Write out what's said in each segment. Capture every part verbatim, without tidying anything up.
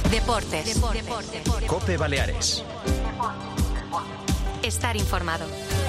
Deportes. Deportes. Deportes. COPE Baleares. Estar informado.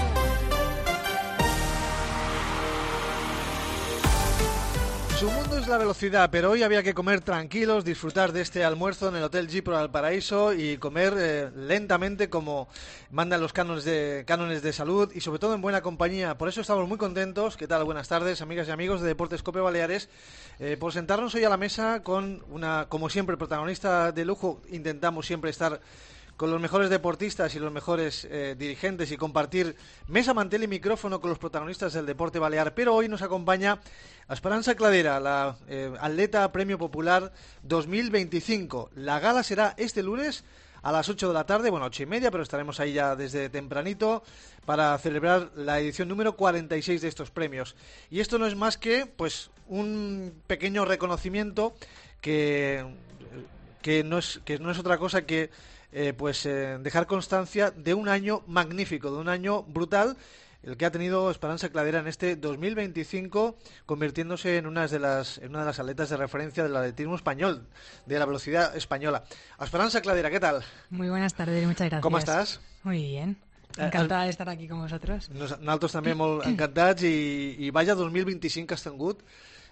Su mundo es la velocidad, pero hoy había que comer tranquilos, disfrutar de este almuerzo en el Hotel Gipro al Paraíso y comer eh, lentamente como mandan los cánones de, cánones de salud y sobre todo en buena compañía. Por eso estamos muy contentos. ¿Qué tal? Buenas tardes, amigas y amigos de Deportes COPE Baleares, eh, por sentarnos hoy a la mesa con una, como siempre, protagonista de lujo. Intentamos siempre estar con los mejores deportistas y los mejores eh, dirigentes y compartir mesa, mantel y micrófono con los protagonistas del deporte balear. Pero hoy nos acompaña Esperanza Cladera, la eh, atleta Premio Popular dos mil veinticinco. La gala será este lunes a las ocho de la tarde, bueno, ocho y media, pero estaremos ahí ya desde tempranito para celebrar la edición número cuarenta y seis de estos premios. Y esto no es más que, pues, un pequeño reconocimiento que, que, no, es, que no es otra cosa que Eh, pues eh, dejar constancia de un año magnífico, de un año brutal, el que ha tenido Esperanza Cladera en este dos mil veinticinco, convirtiéndose en una de las en una de las atletas de referencia del atletismo español, de la velocidad española. Esperanza Cladera, ¿qué tal? Muy buenas tardes, muchas gracias. ¿Cómo estás? Muy bien, encantada de estar aquí con vosotros. Nosaltres també molt encantats i, i vaja dos mil vint-i-cinc que has tingut.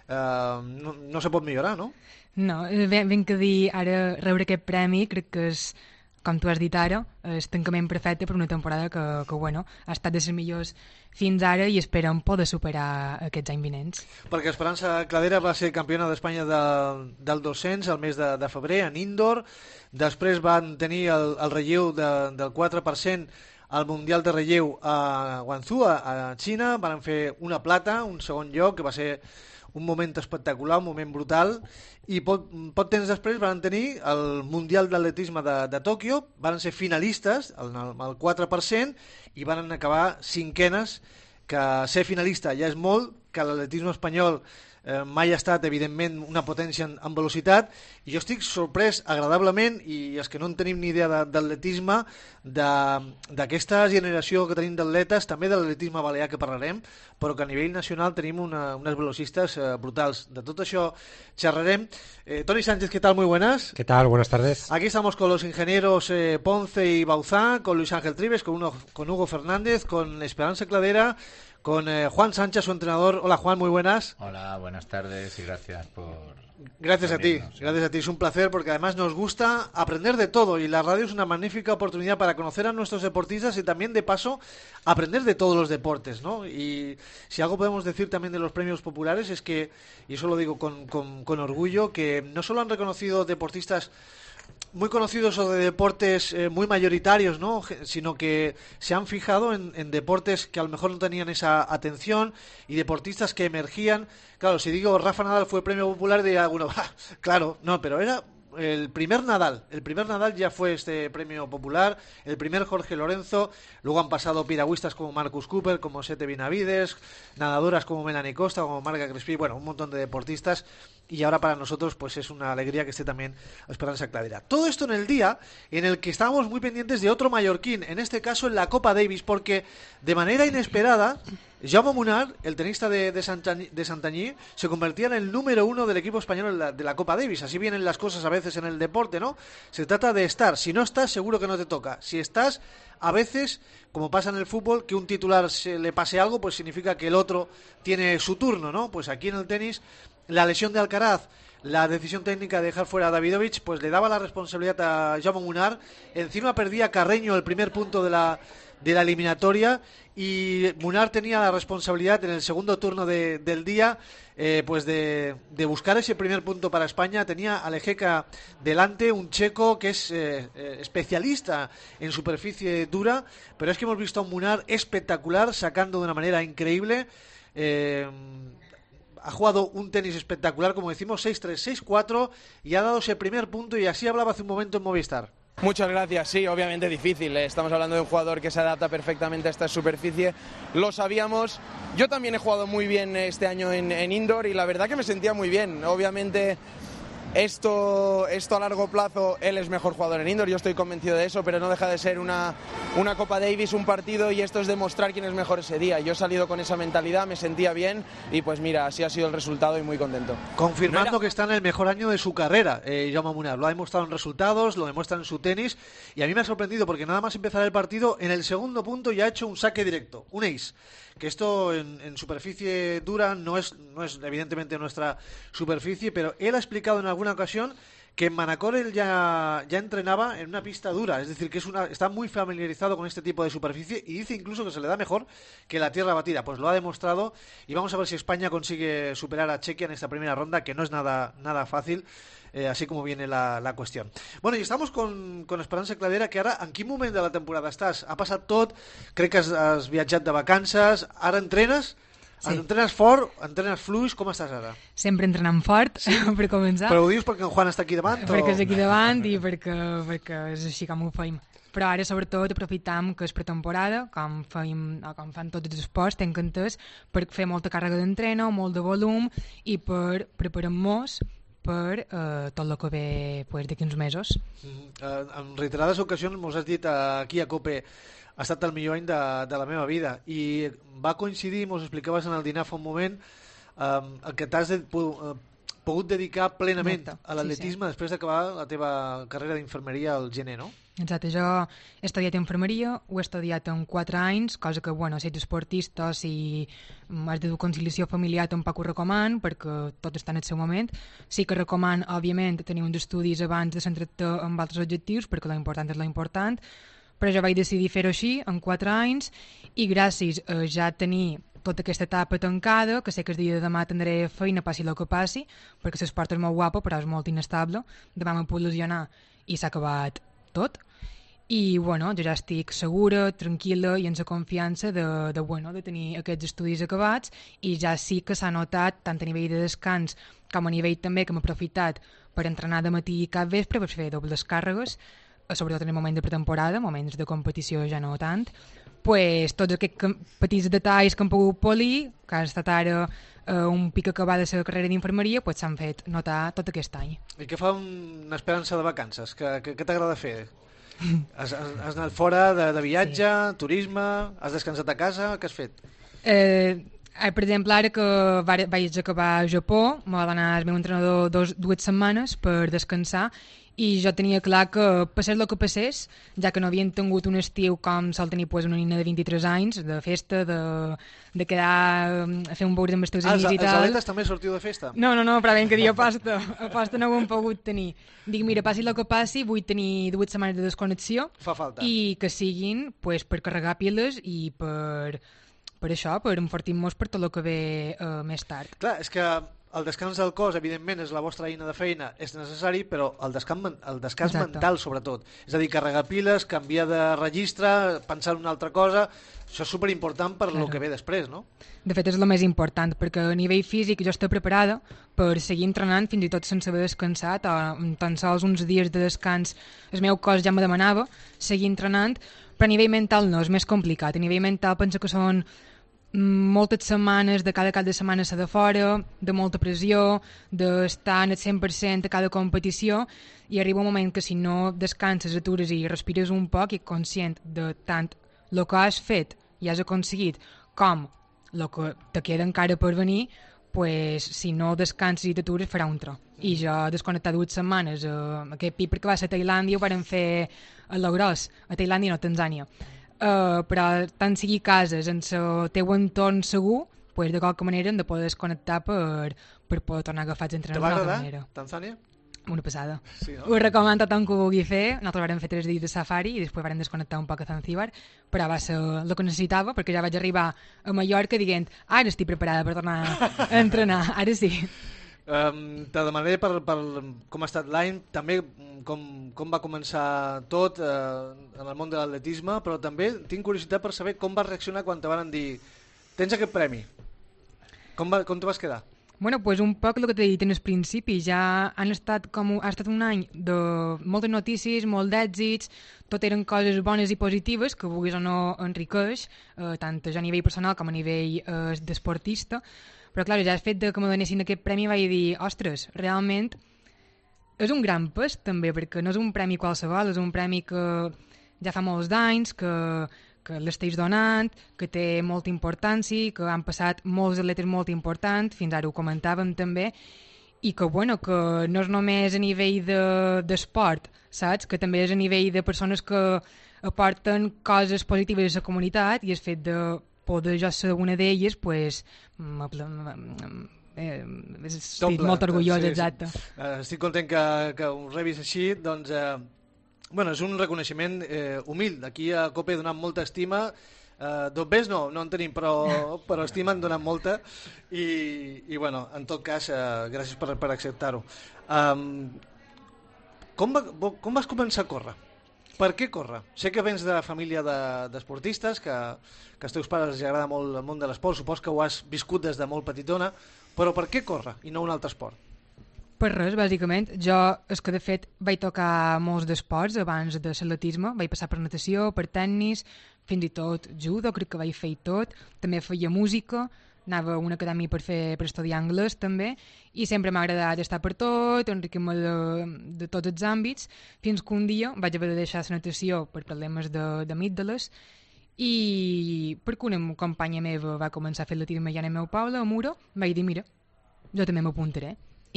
Uh, no, no se pot millorar, no? No, ben, ben que dir, ara rebre aquest premi crec que és, com tu has dit ara, és tancament perfecte per una temporada que, que bueno, ha estat de les millors fins ara i esperem poder superar aquests anys vinents. Perquè Esperança Cladera va ser campiona d'Espanya del, del dos-cents al mes de, de febrer en indoor, després van tenir el, el relleu de, del quatre per cent al Mundial de Relleu a Guangzhou, a Xina, van fer una plata, un segon lloc, que va ser un moment espectacular, un moment brutal, i poc, poc temps després van tenir el Mundial d'Atletisme de, de Tòquio, van ser finalistes, el, el quatre per cent, i van acabar cinquenes, que ser finalista ja és molt, que l'atletisme espanyol eh, mai ha estat, evidentment, una potència en, en velocitat, i jo estic sorprès agradablement, i els que no en tenim ni idea d'atletisme, d'aquesta generació que tenim d'atletes, també de l'atletisme balear que parlarem, però que a nivell nacional tenim una, unes velocistes eh, brutals. De tot això xerrarem. Eh, Toni Sánchez, ¿qué tal? Muy buenas. ¿Qué tal? Buenas tardes. Aquí estamos con los ingenieros eh, Ponce y Bauzá, con Luis Ángel Trives, con, uno, con Hugo Fernández, con Esperanza Cladera, con eh, Juan Sánchez, su entrenador. Hola, Juan, muy buenas. Hola, buenas tardes y gracias por... Gracias a ti, gracias a ti, es un placer porque además nos gusta aprender de todo y la radio es una magnífica oportunidad para conocer a nuestros deportistas y también de paso aprender de todos los deportes, ¿no? Y si algo podemos decir también de los premios populares es que, y eso lo digo con, con, con orgullo, que no solo han reconocido deportistas muy conocidos o de deportes eh, muy mayoritarios, ¿no? Sino que se han fijado en, en deportes que a lo mejor no tenían esa atención y deportistas que emergían. Claro, si digo Rafa Nadal fue premio popular, diría alguno, ah, claro, no, pero era el primer Nadal, el primer Nadal ya fue este premio popular, el primer Jorge Lorenzo, luego han pasado piragüistas como Marcus Cooper, como Sete Benavides, nadadoras como Melanie Costa, como Marga Crespi, bueno, un montón de deportistas. Y ahora para nosotros pues es una alegría que esté también Esperanza Cladera. Todo esto en el día en el que estábamos muy pendientes de otro mallorquín, en este caso en la Copa Davis, porque de manera inesperada Jaume Munar, el tenista de, de, Santany, de Santanyí, se convertía en el número uno del equipo español de la, de la Copa Davis. Así vienen las cosas a veces en el deporte, ¿no? Se trata de estar. Si no estás, seguro que no te toca. Si estás, a veces, como pasa en el fútbol, que un titular se le pase algo, pues significa que el otro tiene su turno, ¿no? Pues aquí en el tenis, la lesión de Alcaraz, la decisión técnica de dejar fuera a Davidovich, pues le daba la responsabilidad a Jaume Munar. Encima perdía Carreño el primer punto de la, de la eliminatoria y Munar tenía la responsabilidad en el segundo turno de, del día eh, pues de, de buscar ese primer punto para España. Tenía a Lejeka delante, un checo que es eh, eh, especialista en superficie dura, pero es que hemos visto a un Munar espectacular, sacando de una manera increíble. eh, Ha jugado un tenis espectacular, como decimos, seis tres, seis cuatro, y ha dado ese primer punto, y así hablaba hace un momento en Movistar. Muchas gracias, sí, obviamente difícil, estamos hablando de un jugador que se adapta perfectamente a esta superficie, lo sabíamos. Yo también he jugado muy bien este año en, en indoor y la verdad que me sentía muy bien. Obviamente Esto, esto a largo plazo, él es mejor jugador en indoor, yo estoy convencido de eso, pero no deja de ser una, una Copa Davis, un partido, y esto es demostrar quién es mejor ese día. Yo he salido con esa mentalidad, me sentía bien y pues mira, así ha sido el resultado y muy contento. Confirmando no era... que está en el mejor año de su carrera, eh, Jaume Munar. Lo ha demostrado en resultados, lo demuestra en su tenis, y a mí me ha sorprendido porque nada más empezar el partido, en el segundo punto ya ha hecho un saque directo, un ace. Que esto en, en superficie dura no es, no es evidentemente nuestra superficie, pero él ha explicado en alguna ocasión que en Manacor él ya, ya entrenaba en una pista dura, es decir, que es una, está muy familiarizado con este tipo de superficie y dice incluso que se le da mejor que la tierra batida. Pues lo ha demostrado y vamos a ver si España consigue superar a Chequia en esta primera ronda, que no es nada, nada fácil. Eh, así como viene la, la qüestió. Bueno, i estamos con, con Esperança Cladera, que ara, en quin moment de la temporada estàs? Ha passat tot, crec que has, has viatjat de vacances, ara entrenes? Sí. Entrenes fort, entrenes fluix, com estàs ara? Sempre entrenant fort, sí. per començar. Però ho dius perquè en Juan està aquí davant? Perquè o... és aquí davant i perquè, perquè és així com ho feim. Però ara, sobretot, aprofitam que és pretemporada, com, feim, com fan tots els esports, tenc entès, per fer molta càrrega d'entreno, molt de volum, i per preparar-nos per eh, tot el que ve pues, d'aquí uns mesos. Mm, eh, en reiterades ocasions mos has dit eh, aquí a COPE ha estat el millor any de, de la meva vida i va coincidir, mos explicaves en el dinar fa un moment, eh, que t'has de, uh, pogut dedicar plenament Exacte. a l'atletisme sí, sí. després d'acabar la teva carrera d'infermeria al gener, no? Exacte, jo he estudiat infermeria, ho he estudiat en quatre anys, cosa que, bueno, si ets esportista, si has de dur conciliació familiar, tampoc ho recoman, perquè tot està en el seu moment. Sí que recoman, òbviament, tenir uns estudis abans de centrar-te en altres objectius, perquè l'important és l'important, però jo vaig decidir fer-ho així, en quatre anys, i gràcies a ja tenir tota aquesta etapa tancada, que sé que el dia de demà tindré feina, passi el que passi, perquè l'esport és molt guapo, però és molt inestable, demà m'ho puc lesionar i s'ha acabat tot. I bueno, jo ja estic segura, tranquil·la i amb la confiança de, de, bueno, de tenir aquests estudis acabats i ja sí que s'ha notat tant a nivell de descans com a nivell també que m'he aprofitat per entrenar de matí i cap vespre per fer dobles càrregues, sobretot en el moment de pretemporada, moments de competició ja no tant, pues, tots aquests petits detalls que han pogut polir, que ha estat ara eh, un pic acabar de la carrera d'infermeria, pues, s'han fet notar tot aquest any. I què fa una esperança de vacances? Què, què, què t'agrada fer? Has, has, has anat fora de, de viatge, sí. turisme, has descansat a casa, què has fet? Eh, per exemple, ara que vaig acabar a Japó, m'ha d'anar el meu entrenador dos, dues setmanes per descansar i jo tenia clar que passés el que passés, ja que no havien tingut un estiu com sol tenir pues, una nina de vint-i-tres anys, de festa, de, de quedar a fer un bours amb els teus ah, amics i tal. Els atletes també sortiu de festa? No, no, no, però ben que dia aposta. Aposta no ho hem pogut tenir. Dic, mira, passi el que passi, vull tenir dues setmanes de desconnexió. Fa falta. I que siguin pues, per carregar piles i per, per això, per enfortir-nos per tot el que ve eh, més tard. Clar, és que el descans del cos, evidentment, és la vostra eina de feina, és necessari, però el descans, el descans mental, sobretot. És a dir, carregar piles, canviar de registre, pensar en una altra cosa, això és superimportant per claro. el que ve després, no? De fet, és el més important, perquè a nivell físic jo estic preparada per seguir entrenant fins i tot sense haver descansat, o tan sols uns dies de descans el meu cos ja me demanava seguir entrenant, però a nivell mental no, és més complicat. A nivell mental penso que són moltes setmanes de cada cap de setmana a de fora, de molta pressió, d'estar en el cent per cent a cada competició i arriba un moment que si no descanses, atures i respires un poc i conscient de tant el que has fet i has aconseguit com el que te queda encara per venir, pues, si no descanses i t'atures farà un tro. I jo desconnectar dues setmanes a aquest pip perquè va ser a Tailàndia, ho varen fer a la gros, a Tailàndia no, a Tanzània. Uh, però tant sigui cases en el teu entorn segur, pues, de qualque manera hem de poder desconnectar per, per poder tornar a agafar els entrenaments d'una altra manera. Te va agradar, Tanzània? Una passada. Sí, no? Ho recomano a tothom que ho vulgui fer. Nosaltres vam fer tres dies de safari i després vam desconnectar un poc a Zanzíbar, però va ser el que necessitava perquè ja vaig arribar a Mallorca dient ara estic preparada per tornar a entrenar, ara sí. Um, te demanaré per, per com ha estat l'any, també com, com va començar tot uh, en el món de l'atletisme, però també tinc curiositat per saber com vas reaccionar quan te van dir tens aquest premi. Com, va, com te vas quedar? Bueno, pues un poc el que t'he dit en el principi, ja han estat com, ha estat un any de moltes notícies, molt d'èxits, tot eren coses bones i positives que vulguis o no enriqueix, eh, tant a nivell personal com a nivell eh, d'esportista. Però clar, ja el fet de que me donessin aquest premi vaig dir, ostres, realment és un gran pes també, perquè no és un premi qualsevol, és un premi que ja fa molts d'anys, que, que l'estàs donant, que té molta importància, que han passat molts atletes molt importants, fins ara ho comentàvem també, i que, bueno, que no és només a nivell de, d'esport, saps? Que també és a nivell de persones que aporten coses positives a la comunitat, i el fet de poder jo ser una d'elles, pues, eh, estic molt orgullós, sí, exacte. Sí. Estic content que, que ho rebis així, doncs... Eh, bueno, és un reconeixement eh, humil. Aquí a Cope he donat molta estima. Eh, Dobbers no, no en tenim, però, però estima en donat molta. I, i bueno, en tot cas, eh, gràcies per, per acceptar-ho. Um, com, va, com vas començar a córrer? Per què córrer? Sé que vens de família de, d'esportistes, que, que als teus pares els agrada molt el món de l'esport, supos que ho has viscut des de molt petitona, però per què córrer i no un altre esport? Per res, bàsicament. Jo, és que de fet vaig tocar molts d'esports abans de l'atletisme, vaig passar per natació, per tennis, fins i tot judo, crec que vaig fer tot, també feia música, anava a una acadèmia per, fer, per estudiar anglès també, i sempre m'ha agradat estar per tot, enriquir-me de, de tots els àmbits, fins que un dia vaig haver de deixar la natació per problemes d'amígdales, i perquè una companya meva va començar a fer atletisme ja en el meu poble, a Muro, vaig dir, mira, jo també m'apuntaré.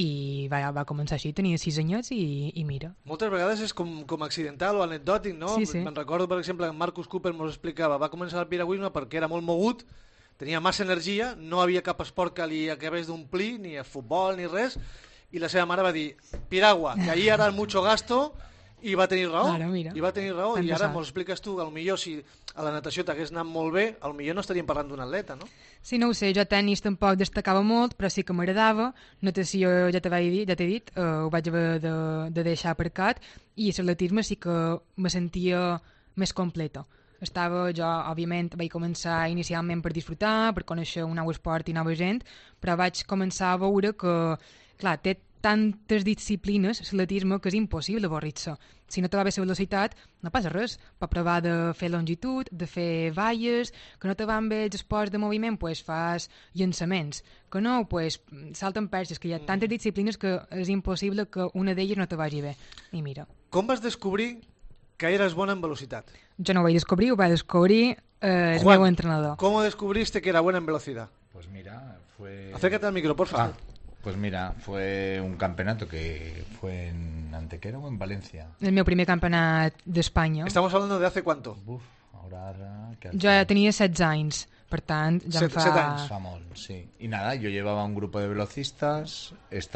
I va, va començar així, tenia sis anyets i, i mira. Moltes vegades és com, com accidental o anecdòtic, no? Sí, sí. Me'n recordo, per exemple, que Marcus Cooper mos explicava, va començar el piragüisme perquè era molt mogut, tenia massa energia, no havia cap esport que li acabés d'omplir, ni a futbol ni res, i la seva mare va dir, piragua, que ahí ara mucho gasto, i va tenir raó, ara, mira, i va tenir raó, i ara passat. mos expliques tu que potser si a la natació t'hagués anat molt bé, potser no estaríem parlant d'un atleta, no? Sí, no ho sé, jo tennis tampoc destacava molt, però sí que m'agradava, natació ja t'he dit, ja t'he dit, uh, ho vaig haver de, de deixar aparcat, i l'atletisme sí que me sentia més completa. Estava, jo, òbviament, vaig començar inicialment per disfrutar, per conèixer un nou esport i nova gent, però vaig començar a veure que, clar, té tantes disciplines, l'atletisme, que és impossible avorrir-se. Si no te va bé la velocitat, no passa res. Pots provar de fer longitud, de fer valles, que no te van bé els esports de moviment, pues fas llançaments. Que no, pues salten perxes, que hi ha tantes disciplines que és impossible que una d'elles no te vagi bé. I mira. Com vas descobrir que eres bona en velocitat? Jo no ho vaig descobrir, ho va descobrir eh, el Juan, meu entrenador. ¿Cómo descubriste que era buena en velocidad? Pues mira, fue... Acércate al micro, por favor. Ah. Pues mira, fue un campeonato que fue en Antequera o en Valencia. El meu primer campionat d'Espanya. Estamos hablando de hace cuánto? Uf, ahora... ahora que Jo ja tenia setze anys, per tant, ja Set, em fa... set anys. Fa molt, sí. Y nada, yo llevaba un grupo de velocistas,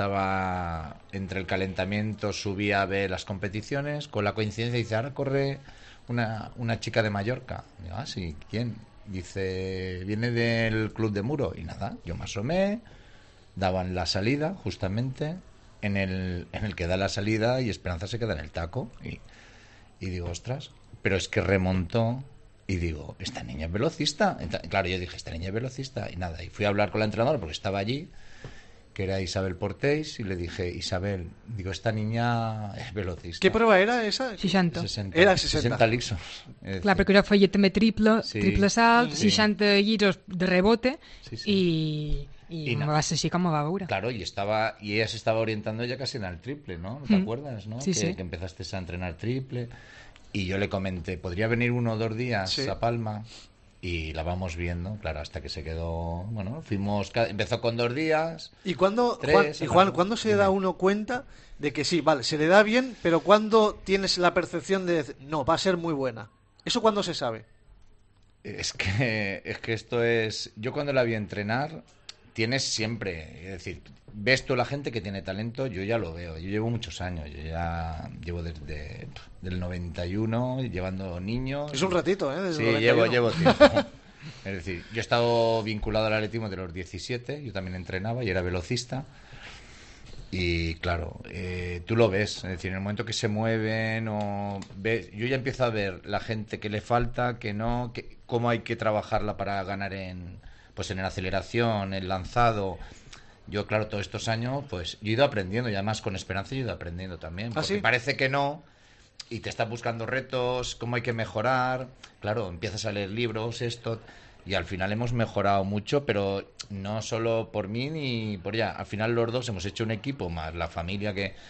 estaba entre el calentamiento, subía a ver las competiciones, con la coincidencia dice, ahora corre una, una chica de Mallorca. Digo, ah, sí, ¿quién? Dice, viene del club de Muro. Y nada, yo me asomé, daban la salida justamente en el, en el que da la salida y Esperanza se queda en el taco y, y digo, ostras, pero es que remontó y digo, esta niña es velocista. Entonces, claro, yo dije, esta niña es velocista y nada, y fui a hablar con la entrenadora porque estaba allí, que era Isabel Portéis, y le dije, Isabel, digo, esta niña es velocista. ¿Qué prueba era esa? seixanta. sesenta, Era sesenta. sesenta lixos. Es Clar, decir, perquè jo feia també triple, Sí. triple salt, Sí. seixanta lliros de rebote, Sí, sí. i, i, I me no. va ser així com me va veure. Claro, y estaba y ella se estaba orientando ya casi en el triple, ¿no? ¿Te Mm. acuerdas, no? Sí, que, sí. que empezaste a entrenar triple. Y yo le comenté, ¿podría venir uno o dos días Sí. a Palma? Y la vamos viendo, claro, hasta que se quedó... Bueno, fuimos... ca- Empezó con dos días. ¿Y cuándo, Tres, Juan, y Juan, algo. ¿cuándo se Dime. da uno cuenta de que sí, vale, se le da bien, pero cuando tienes la percepción de decir, no, va a ser muy buena? ¿Eso cuándo se sabe? Es que, es que esto es... Yo cuando la vi entrenar, tienes siempre... Es decir, ves tú la gente que tiene talento, yo ya lo veo. Yo llevo muchos años, yo ya llevo desde del noventa y uno llevando niños. Es un ratito, ¿eh? Desde Sí, el noventa y uno. llevo, llevo tiempo. Es decir, yo he estado vinculado al atletismo de los diecisiete, yo también entrenaba y era velocista. Y claro, eh, tú lo ves, es decir, en el momento que se mueven o ves, yo ya empiezo a ver la gente que le falta, que no, que, cómo hay que trabajarla para ganar en, pues en la aceleración, el lanzado. Yo, claro, todos estos años, pues yo he ido aprendiendo y además con Esperanza he ido aprendiendo también. ¿Ah, Porque sí? parece que no y te estás buscando retos, cómo hay que mejorar. Claro, empiezas a leer libros, esto, y al final hemos mejorado mucho, pero no solo por mí ni por ella. Al final los dos hemos hecho un equipo, más la familia que,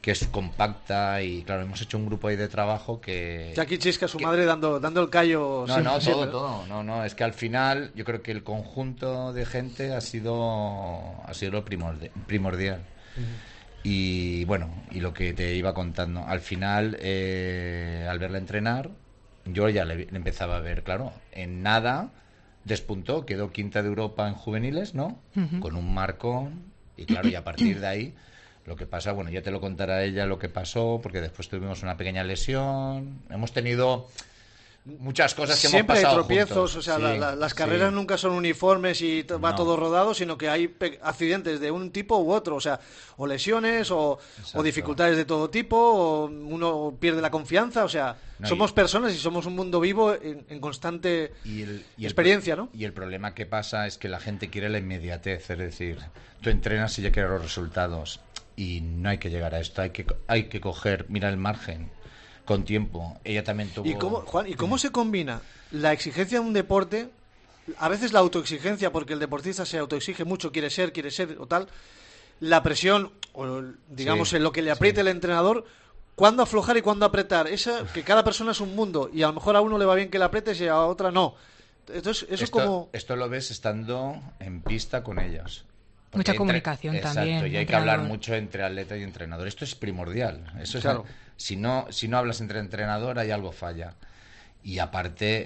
que es compacta y claro, hemos hecho un grupo ahí de trabajo que... Jackie Chisca, su que, madre dando dando el callo. No, siempre, no, todo, siempre. todo. No, no, es que al final yo creo que el conjunto de gente ha sido ha sido lo primordial. primordial. Uh-huh. Y bueno, y lo que te iba contando, al final, eh, al verla entrenar, yo ya le, le empezaba a ver, claro, en nada despuntó, quedó quinta de Europa en juveniles, ¿no? Uh-huh. Con un marcón, y claro, y a partir de ahí... Lo que pasa, bueno, ya te lo contará ella lo que pasó, porque después tuvimos una pequeña lesión. Hemos tenido muchas cosas que Siempre hemos pasado hay tropiezos, juntos. o sea, Sí, la, la, las carreras sí. nunca son uniformes y t- va No. todo rodado, sino que hay pe- accidentes de un tipo u otro, o sea, o lesiones o, o dificultades de todo tipo, o uno pierde la confianza, o sea, No, somos y- personas y somos un mundo vivo en, en constante Y el, y el experiencia, pro- ¿no? Y el problema que pasa es que la gente quiere la inmediatez, es decir, tú entrenas y ya quieres los resultados. Y no hay que llegar a esto, hay que hay que coger, mira el margen, con tiempo. Ella también tuvo... ¿Y cómo, Juan, ¿y cómo se combina la exigencia de un deporte, a veces la autoexigencia, porque el deportista se autoexige mucho, quiere ser, quiere ser o tal, la presión, o digamos, Sí, en lo que le apriete sí. el entrenador, cuándo aflojar y cuándo apretar? Esa, que cada persona es un mundo, y a lo mejor a uno le va bien que le apretes y a otra no. Entonces, eso esto, como... esto lo ves estando en pista con ellas. Porque Mucha entre- comunicación Exacto, también, y hay que entrenador. hablar mucho entre atleta y entrenador. Esto es primordial. Eso es, Claro. si no si no hablas entre entrenador, hay algo falla. Y aparte,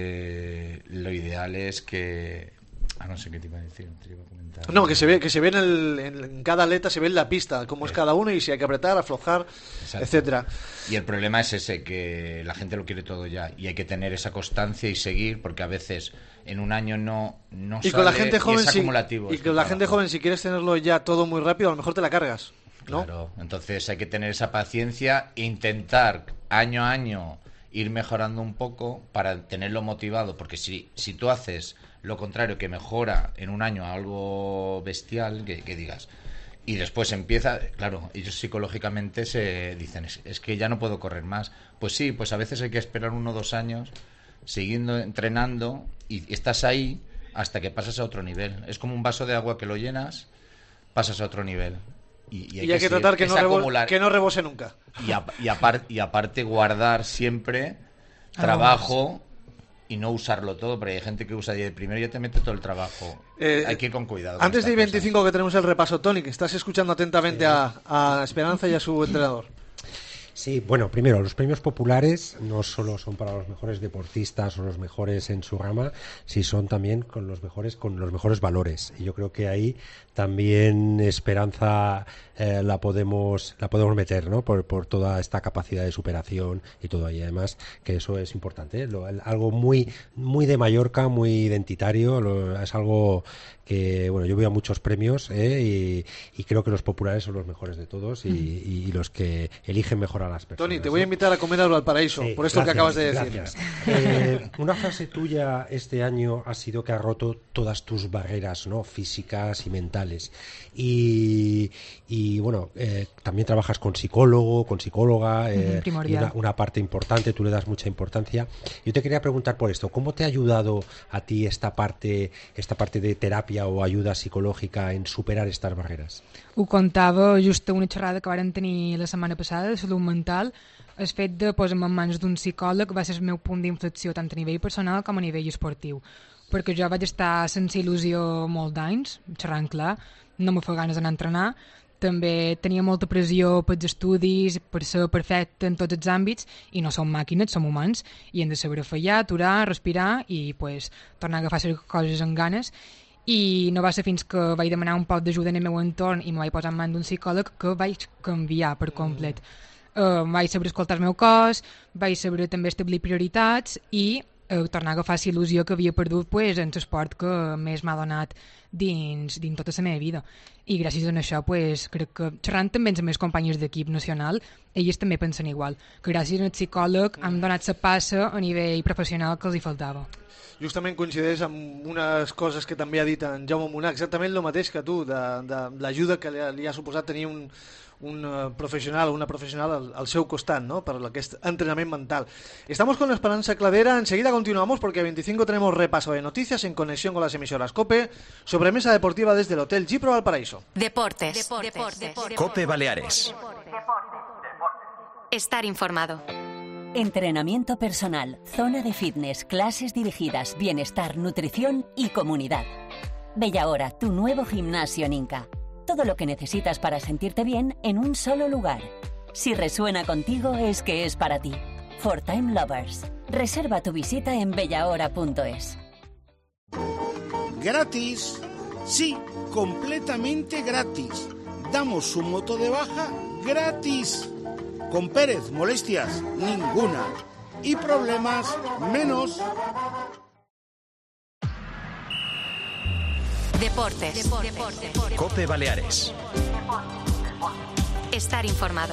eh, lo ideal es que... Ah, no sé qué te iba a decir. Te iba a comentar. No, que se ve, que se ve en, el, en, en cada atleta, se ve en la pista, cómo es Eh. cada uno y si hay que apretar, aflojar, Exacto. etcétera. Y el problema es ese, que la gente lo quiere todo ya. Y hay que tener esa constancia y seguir, porque a veces en un año no, no Y con la sale gente joven, y es si, acumulativo. y este con la gente trabajo. joven, si quieres tenerlo ya todo muy rápido, a lo mejor te la cargas, ¿no? Claro, entonces hay que tener esa paciencia e intentar año a año ir mejorando un poco para tenerlo motivado, porque si, si tú haces lo contrario, que mejora en un año algo bestial, que, que digas, y después empieza, claro, ellos psicológicamente se dicen, es, es que ya no puedo correr más. Pues sí, pues a veces hay que esperar uno o dos años siguiendo entrenando y estás ahí hasta que pasas a otro nivel. Es como un vaso de agua que lo llenas, pasas a otro nivel. Y, y hay, Y hay que, seguir. tratar que Es no, rebo- acumular. que no rebose nunca. Y, a- y, apar- y aparte guardar siempre trabajo y no usarlo todo, porque hay gente que usa y de primero ya te mete todo el trabajo. Eh, hay que ir con cuidado. con Antes de estas I veinticinco que tenemos el repaso, Tony, que estás escuchando atentamente a, a Esperanza y a su entrenador. Sí, bueno, primero, los premios populares no solo son para los mejores deportistas o los mejores en su rama, sí son también con los mejores con los mejores valores. Y yo creo que ahí también Esperanza eh, la podemos la podemos meter, ¿no? Por, por toda esta capacidad de superación y todo. Y además que eso es importante, ¿eh? Lo, el- algo muy muy de Mallorca, muy identitario, lo- es algo que, bueno, yo veo muchos premios, ¿eh? y, y creo que los populares son los mejores de todos y, y- y los que eligen mejor a las personas. Tony, te voy a ¿no? invitar a comer al Valparaíso, Sí, por esto que gracias, acabas de decir. gracias. Eh, una frase tuya este año ha sido que ha roto todas tus barreras, ¿no? Físicas y mentales. Y, y bueno, eh, también trabajas con psicólogo, con psicóloga, eh, Ujú, primordial. y una, una parte importante, tú le das mucha importancia. Yo te quería preguntar por esto, ¿cómo te ha ayudado a ti esta parte, esta parte de terapia o ayuda psicológica en superar estas barreres? Ho contava just a una xerrada que varen tenir la setmana passada de salut mental. El fet de posar-me en mans d'un psicòleg va ser el meu punt d'inflexió tant a nivell personal com a nivell esportiu. Perquè jo vaig estar sense il·lusió molts d'anys, xerrant clar, no me fa ganes d'anar a entrenar, també tenia molta pressió pels estudis, per ser perfecte en tots els àmbits, i no som màquines, som humans, i hem de saber fallar, aturar, respirar i pues, tornar a agafar les coses amb ganes. I no va ser fins que vaig demanar un poc d'ajuda en el meu entorn i me vaig posar en mans d'un psicòleg que vaig canviar per complet. Uh, vaig saber escoltar el meu cos, vaig saber també establir prioritats i uh, tornar a agafar la il·lusió que havia perdut pues, en l'esport que més m'ha donat dins, dins tota la meva vida. I gràcies a això pues, crec que xerrant també amb les meves companyes d'equip nacional, elles també pensen igual, que gràcies al psicòleg hem donat la passa a nivell professional que els hi faltava. Justament coincideix amb unes coses que també ha dit en Jaume Munà, exactament el mateix que tu, de, de l'ajuda que li ha, li ha suposat tenir un, un uh, professional o una professional al, al seu costat, ¿no? Per aquest entrenament mental. Estamos con Esperanza Cladera, enseguida continuamos porque a veinticinco tenemos repaso de noticias en conexión con las emisoras COPE, sobremesa deportiva desde el Hotel Gipro Valparaíso. Deportes. Deportes. Deportes. COPE Baleares. Estar informado. Entrenamiento personal, zona de fitness, clases dirigidas, bienestar, nutrición y comunidad. Bellahora, tu nuevo gimnasio en Inca. Todo lo que necesitas para sentirte bien en un solo lugar. Si resuena contigo es que es para ti. For Time Lovers. Reserva tu visita en bellahora punto es. Gratis. Sí, completamente gratis. Damos su moto de baja gratis. Con Pérez, molestias ninguna. Y problemas menos. Deportes. Deportes. COPE Baleares. Estar informado.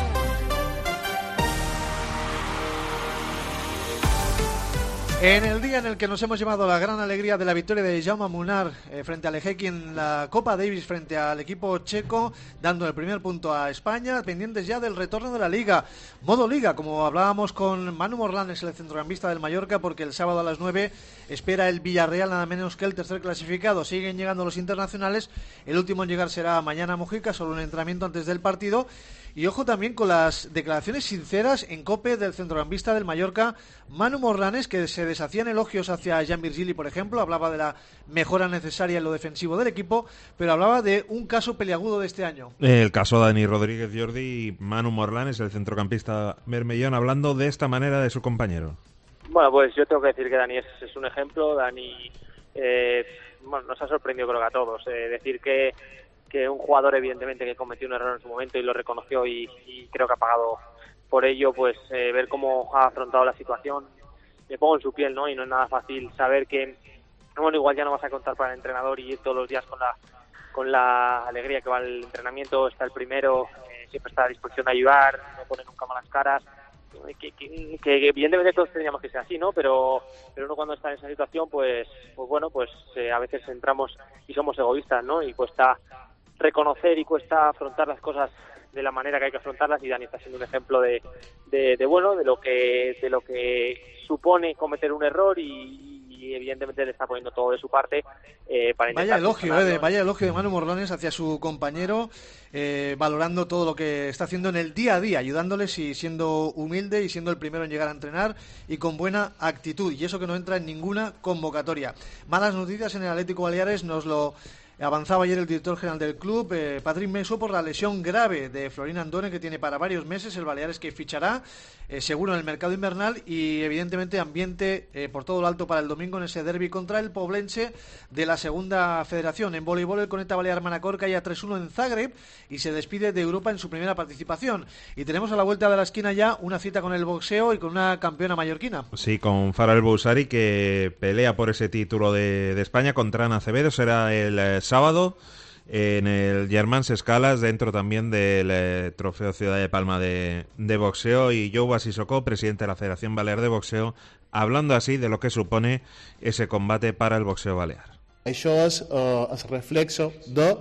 En el día en el que nos hemos llevado la gran alegría de la victoria de Jaume Munar eh, frente al Lejeki en la Copa Davis frente al equipo checo, dando el primer punto a España, pendientes ya del retorno de la Liga. Modo Liga, como hablábamos con Manu Morlanes, el centrocampista del Mallorca, porque el sábado a las nueve espera el Villarreal, nada menos que el tercer clasificado. Siguen llegando los internacionales, el último en llegar será mañana Mojica, solo un entrenamiento antes del partido. Y ojo también con las declaraciones sinceras en COPE del centrocampista del Mallorca, Manu Morlanes, que se deshacían elogios hacia Jan Virgili, por ejemplo, hablaba de la mejora necesaria en lo defensivo del equipo, pero hablaba de un caso peliagudo de este año. El caso Dani Rodríguez Jordi y Manu Morlanes, el centrocampista bermellón, hablando de esta manera de su compañero. Bueno, pues yo tengo que decir que Dani es, es un ejemplo. Dani eh, bueno, nos ha sorprendido creo que a todos. Eh, decir que que un jugador evidentemente que cometió un error en su momento y lo reconoció y, y creo que ha pagado por ello, pues eh, ver cómo ha afrontado la situación, me pongo en su piel, ¿no? Y no es nada fácil saber que, bueno, igual ya no vas a contar para el entrenador y ir todos los días con la con la alegría que va el entrenamiento, está el primero, eh, siempre está a disposición de ayudar, no pone nunca malas caras, que, que, que evidentemente todos tendríamos que ser así, ¿no? Pero pero uno cuando está en esa situación, pues pues bueno, pues eh, a veces entramos y somos egoístas, ¿no? Y cuesta reconocer y cuesta afrontar las cosas de la manera que hay que afrontarlas, y Dani está siendo un ejemplo de, de, de bueno, de lo que de lo que supone cometer un error y, y evidentemente le está poniendo todo de su parte eh, para intentar... Vaya elogio, eh, de, vaya elogio de Manu Morlanes hacia su compañero, eh, valorando todo lo que está haciendo en el día a día, ayudándoles y siendo humilde y siendo el primero en llegar a entrenar y con buena actitud, y eso que no entra en ninguna convocatoria. Malas noticias en el Atlético Baleares, nos lo avanzaba ayer el director general del club, eh, Patrick Meso, por la lesión grave de Florín Andone, que tiene para varios meses. El Baleares que fichará eh, seguro en el mercado invernal, y evidentemente ambiente eh, por todo lo alto para el domingo en ese derbi contra el Poblense de la segunda federación. En voleibol, el Coneta Balear Manacor cae a tres uno en Zagreb y se despide de Europa en su primera participación. Y tenemos a la vuelta de la esquina ya una cita con el boxeo y con una campeona mallorquina. Sí, con Farah El Bousari, que pelea por ese título de, de España contra Ana Acevedo. Será el eh, sábado en el Germans Escalas, dentro también del eh, Trofeo Ciudad de Palma de, de boxeo, y Joe Sissoko, presidente de la Federación Balear de Boxeo, hablando así de lo que supone ese combate para el boxeo balear. Això és eh, el reflexo de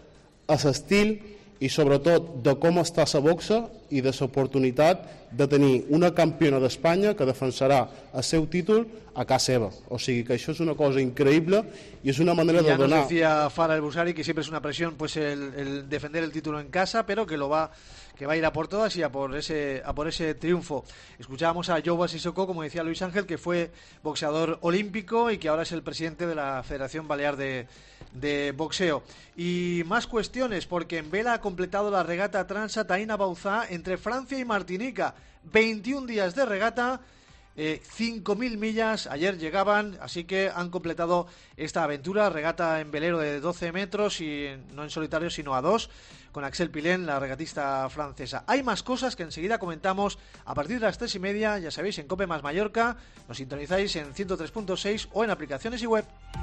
el estil i sobretot de com està la boxa i de l'oportunitat de tenir una campiona d'Espanya que defensarà el seu títol a casa seva. O sigui que això és una cosa increïble i és una manera ya de donar... nos decía Farah El Bousari que siempre es una presión pues el, el defender el título en casa, pero que lo va que va a ir a por todas y a por ese a por ese triunfo. Escuchábamos a Joe Sissoko, como decía Luis Ángel, que fue boxeador olímpico y que ahora es el presidente de la Federación Balear de, de Boxeo. Y más cuestiones, porque en vela ha completado la regata Transat Aina Bauzá entre Francia y Martinica. veintiún días de regata, eh, cinco mil millas, ayer llegaban, así que han completado esta aventura, regata en velero de doce metros y no en solitario sino a dos, con Axel Pilén, la regatista francesa. Hay más cosas que enseguida comentamos a partir de las tres y media, ya sabéis, en COPE más Mallorca, nos sintonizáis en ciento tres punto seis o en aplicaciones y web.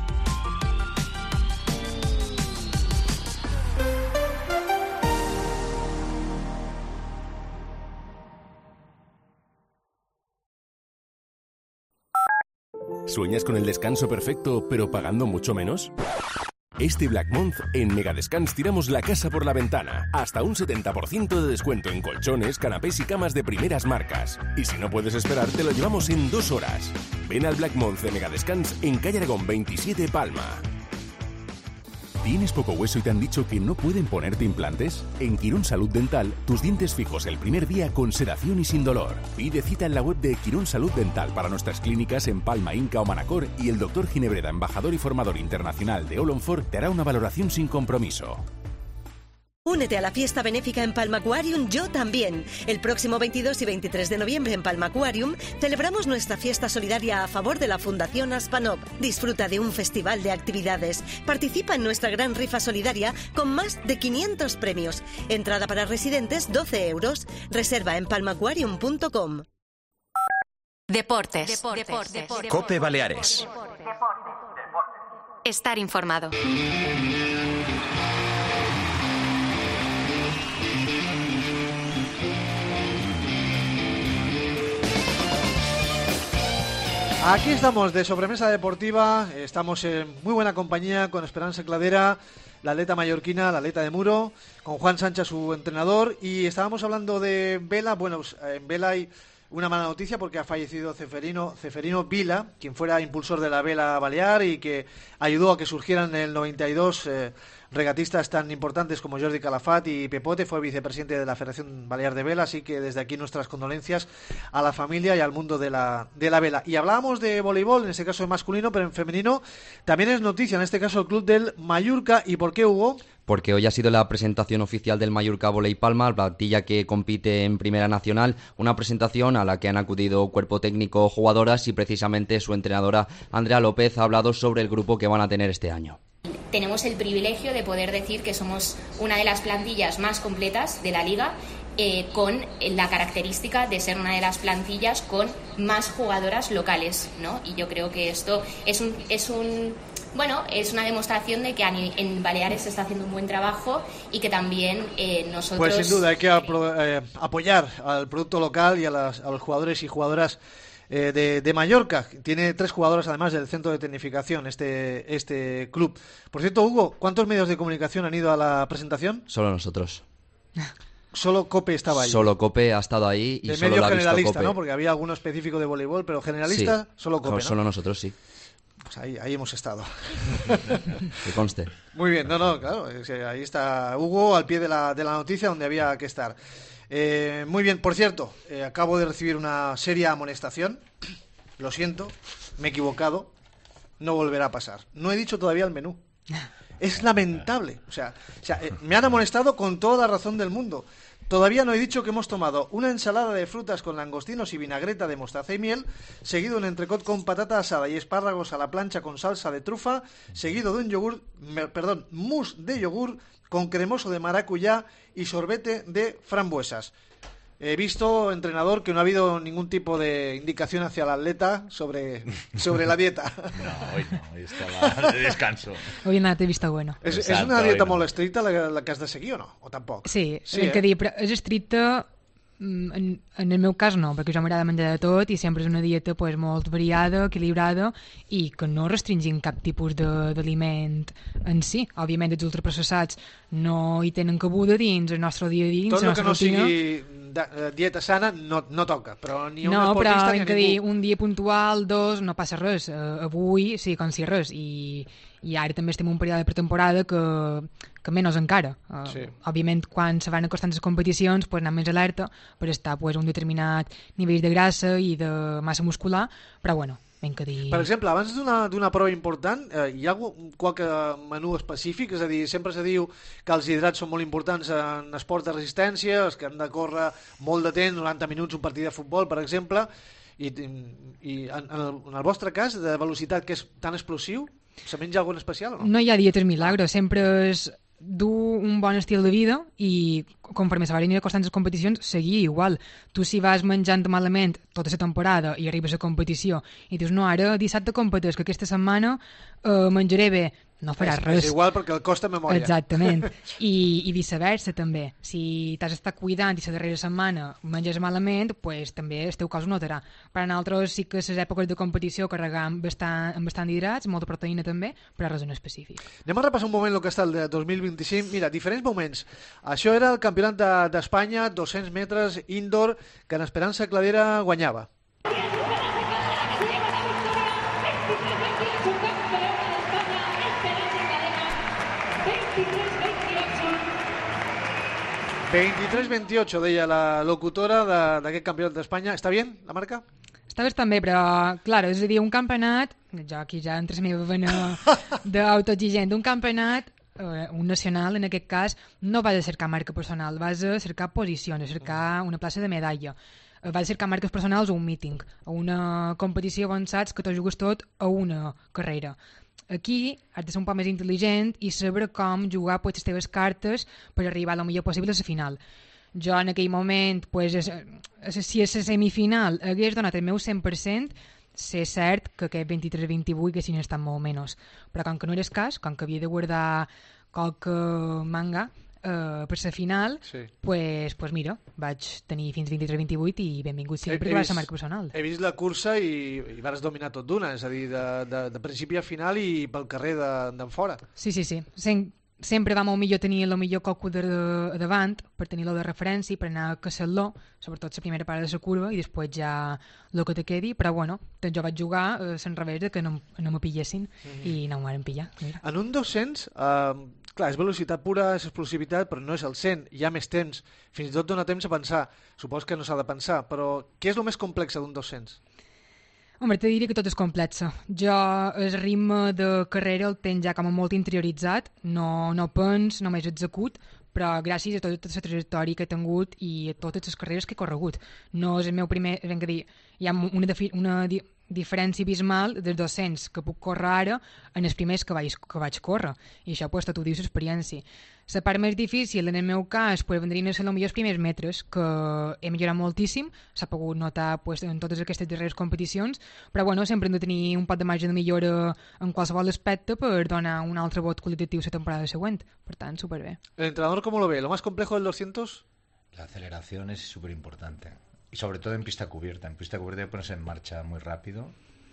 ¿Sueñas con el descanso perfecto, pero pagando mucho menos? Este Black Month, en Megadescans tiramos la casa por la ventana. Hasta un setenta por ciento de descuento en colchones, canapés y camas de primeras marcas. Y si no puedes esperar, te lo llevamos en dos horas. Ven al Black Month de Megadescans en calle Aragón veintisiete, Palma. ¿Tienes poco hueso y te han dicho que no pueden ponerte implantes? En Quirón Salud Dental, tus dientes fijos el primer día con sedación y sin dolor. Pide cita en la web de Quirón Salud Dental para nuestras clínicas en Palma, Inca o Manacor y el doctor Ginebreda, embajador y formador internacional de All on Four, te hará una valoración sin compromiso. Únete a la fiesta benéfica en Palma Aquarium, yo también. El próximo veintidós y veintitrés de noviembre en Palma Aquarium celebramos nuestra fiesta solidaria a favor de la Fundación Aspanov. Disfruta de un festival de actividades. Participa en nuestra gran rifa solidaria con más de quinientos premios. Entrada para residentes doce euros. Reserva en palma aquarium punto com. Deportes. Deportes. Deportes. Cope Baleares. Estar informado. Aquí estamos de sobremesa deportiva, estamos en muy buena compañía con Esperanza Cladera, la atleta mallorquina, la atleta de Muro, con Juan Sánchez, su entrenador, y estábamos hablando de vela. Bueno, en vela hay una mala noticia porque ha fallecido Ceferino, Ceferino Vila, quien fuera impulsor de la vela balear y que ayudó a que surgieran en el noventa y dos eh, regatistas tan importantes como Jordi Calafat y Pepote. Fue vicepresidente de la Federación Balear de Vela, así que desde aquí nuestras condolencias a la familia y al mundo de la, de la vela. Y hablábamos de voleibol, en este caso de masculino, pero en femenino también es noticia, en este caso el club del Mallorca. ¿Y por qué, Hugo? Porque hoy ha sido la presentación oficial del Mallorca Volei Palma, la plantilla que compite en Primera Nacional, una presentación a la que han acudido cuerpo técnico, jugadoras y precisamente su entrenadora Andrea López ha hablado sobre el grupo que van a tener este año. Tenemos el privilegio de poder decir que somos una de las plantillas más completas de la liga, eh, con la característica de ser una de las plantillas con más jugadoras locales, ¿no? Y yo creo que esto es un, es un bueno, es una demostración de que en Baleares se está haciendo un buen trabajo y que también eh, nosotros... Pues sin duda hay que apro- eh, apoyar al producto local y a, las, a los jugadores y jugadoras eh, de, de Mallorca. Tiene tres jugadoras además del centro de tecnificación este, este club. Por cierto, Hugo, ¿cuántos medios de comunicación han ido a la presentación? Solo nosotros. Solo Cope estaba ahí. Solo Cope ha estado ahí y de solo medio la ha visto generalista, Cope. ¿no? Porque había alguno específico de voleibol, pero generalista, sí, solo Cope, ¿no? Solo nosotros, sí. Pues ahí, ahí hemos estado. Que conste. Muy bien, no, no, claro, ahí está Hugo al pie de la, de la noticia donde había que estar. Eh, muy bien, por cierto, eh, acabo de recibir una seria amonestación. Lo siento, me he equivocado. No volverá a pasar. No he dicho todavía el menú. Es lamentable. O sea, o sea eh, me han amonestado con toda la razón del mundo. Todavía no he dicho que hemos tomado una ensalada de frutas con langostinos y vinagreta de mostaza y miel, seguido un entrecot con patata asada y espárragos a la plancha con salsa de trufa, seguido de un yogur, me, perdón, mousse de yogur con cremoso de maracuyá y sorbete de frambuesas. He visto, entrenador, que no ha habido ningún tipo de indicación hacia el atleta sobre, sobre la dieta. No, hoy no, hoy estaba de descanso. Hoy nada t'he vist bueno. És, Exacte, és una dieta no. molt estricta la, la que has de seguir o no? O tampoc? Sí, sí el eh? que dir, però és estricta, en, en el meu cas no, perquè jo m'agrada menjar de tot i sempre és una dieta pues, molt variada, equilibrada i que no restringim cap tipus de, d'aliment en si. Òbviament els ultraprocessats no hi tenen cabuda dins el nostre dia a dia, dins Tot la el que nostra no rutina. sigui de, eh, dieta sana no, no toca, però ni un No, però esportista ni hem a que dir, ningú. un dia puntual, dos, no passa res. Uh, avui sí, com si res. I, i ara també estem en un període de pretemporada que, que menys encara. Uh, Sí. Òbviament, quan se van acostant les competicions, pues, anem més alerta per estar pues, un determinat nivell de grassa i de massa muscular, però bueno, hem que dir... Per exemple, abans d'una d'una prova important, eh, hi ha algun, qualque menú específic? És a dir, sempre se diu que els hidrats són molt importants en esports de resistència, els que han de córrer molt de temps, noranta minuts, un partit de futbol, per exemple, i, i en, en, el, en el vostre cas, de velocitat, que és tan explosiu, se menja algun especial o no? No hi ha dietes milagros, sempre és dur un bon estil de vida i conforme se van acostant les competicions seguir igual. Tu si vas menjant malament tota la temporada i arribes a competició i dius no, ara dissabte competeix, que aquesta setmana eh, menjaré bé, no faràs és, res. És igual perquè el costa memòria. Exactament. I, i viceversa també. Si t'has estat cuidant i la darrera setmana menges malament, pues, també el teu cos ho notarà. Per a nosaltres sí que a les èpoques de competició carregam bastant, amb bastant d'hidrats, molta proteïna també, però res en específic. Anem a repassar un moment el que està el de dos mil vint-i-cinc. Mira, diferents moments. Això era el campionat de, d'Espanya, dos-cents metres indoor, que en Esperança Cladera guanyava. veintitrés veintiocho, deia la locutora d'aquest campionat d'Espanya. Està bé, la marca? Està bé també, però, clar, és a dir, un campionat, jo aquí ja entre la meva vena d'autoexigent, un campionat, eh, un nacional en aquest cas, no vas a cercar marca personal, vas a cercar posicions, a cercar una plaça de medalla. Vas a cercar marques personals o un míting, a una competició on saps que t'ho jugues tot a una carrera. Aquí has de ser un poc més intel·ligent i saber com jugar pues, les teves cartes per arribar el millor possible a la final. Jo en aquell moment, pues, es, es, si a la semifinal hagués donat el meu cent per cent, sé cert que aquest vint-i-tres vint-i-vuit haguessin estat molt menys. Però com que no era cas, com que havia de guardar qualque manga eh, per la final, sí. pues, pues mira, vaig tenir fins vint-i-tres vint-i-vuit i benvingut sempre he, he vist, la marca personal. He vist la cursa i, i vas dominar tot d'una, és a dir, de, de, de principi a final i pel carrer d'en fora. Sí, sí, sí. Sem sempre va molt millor tenir el millor coco de, de davant per tenir-lo de referència, per anar a caçar-lo, sobretot la primera part de la curva i després ja el que te quedi, però bueno, jo vaig jugar a l'enrevés de que no, no me pillessin mm. i no m'ho van pillar. Mira. En un dos-cents, eh, clar, és velocitat pura, és explosivitat, però no és el cent, hi ha més temps, fins i tot dona temps a pensar, supos que no s'ha de pensar, però què és el més complex d'un dos-cents? Home, te diria que tot és complexa. Jo el ritme de carrera el tenc ja com a molt interioritzat, no, no pens, només execut, però gràcies a tota la trajectòria que he tingut i a totes les carreres que he corregut. No és el meu primer... És a dir, hi ha una, una di diferència abismal dels dos-cents que puc córrer ara en els primers que vaig, que vaig córrer. I això pues, t'ho dius l'experiència. La part més difícil, en el meu cas, pues, vendrien a ser potser els primers metres, que he millorat moltíssim, s'ha pogut notar pues, en totes aquestes darreres competicions, però bueno, sempre hem de tenir un pot de marge de millora en qualsevol aspecte per donar un altre vot qualitatiu la temporada següent. Per tant, superbé. ¿El entrenador cómo lo ve? ¿Lo más complejo del doscientos? La aceleración es súper importante. Y sobre todo en pista cubierta. En pista cubierta hay que ponerse en marcha muy rápido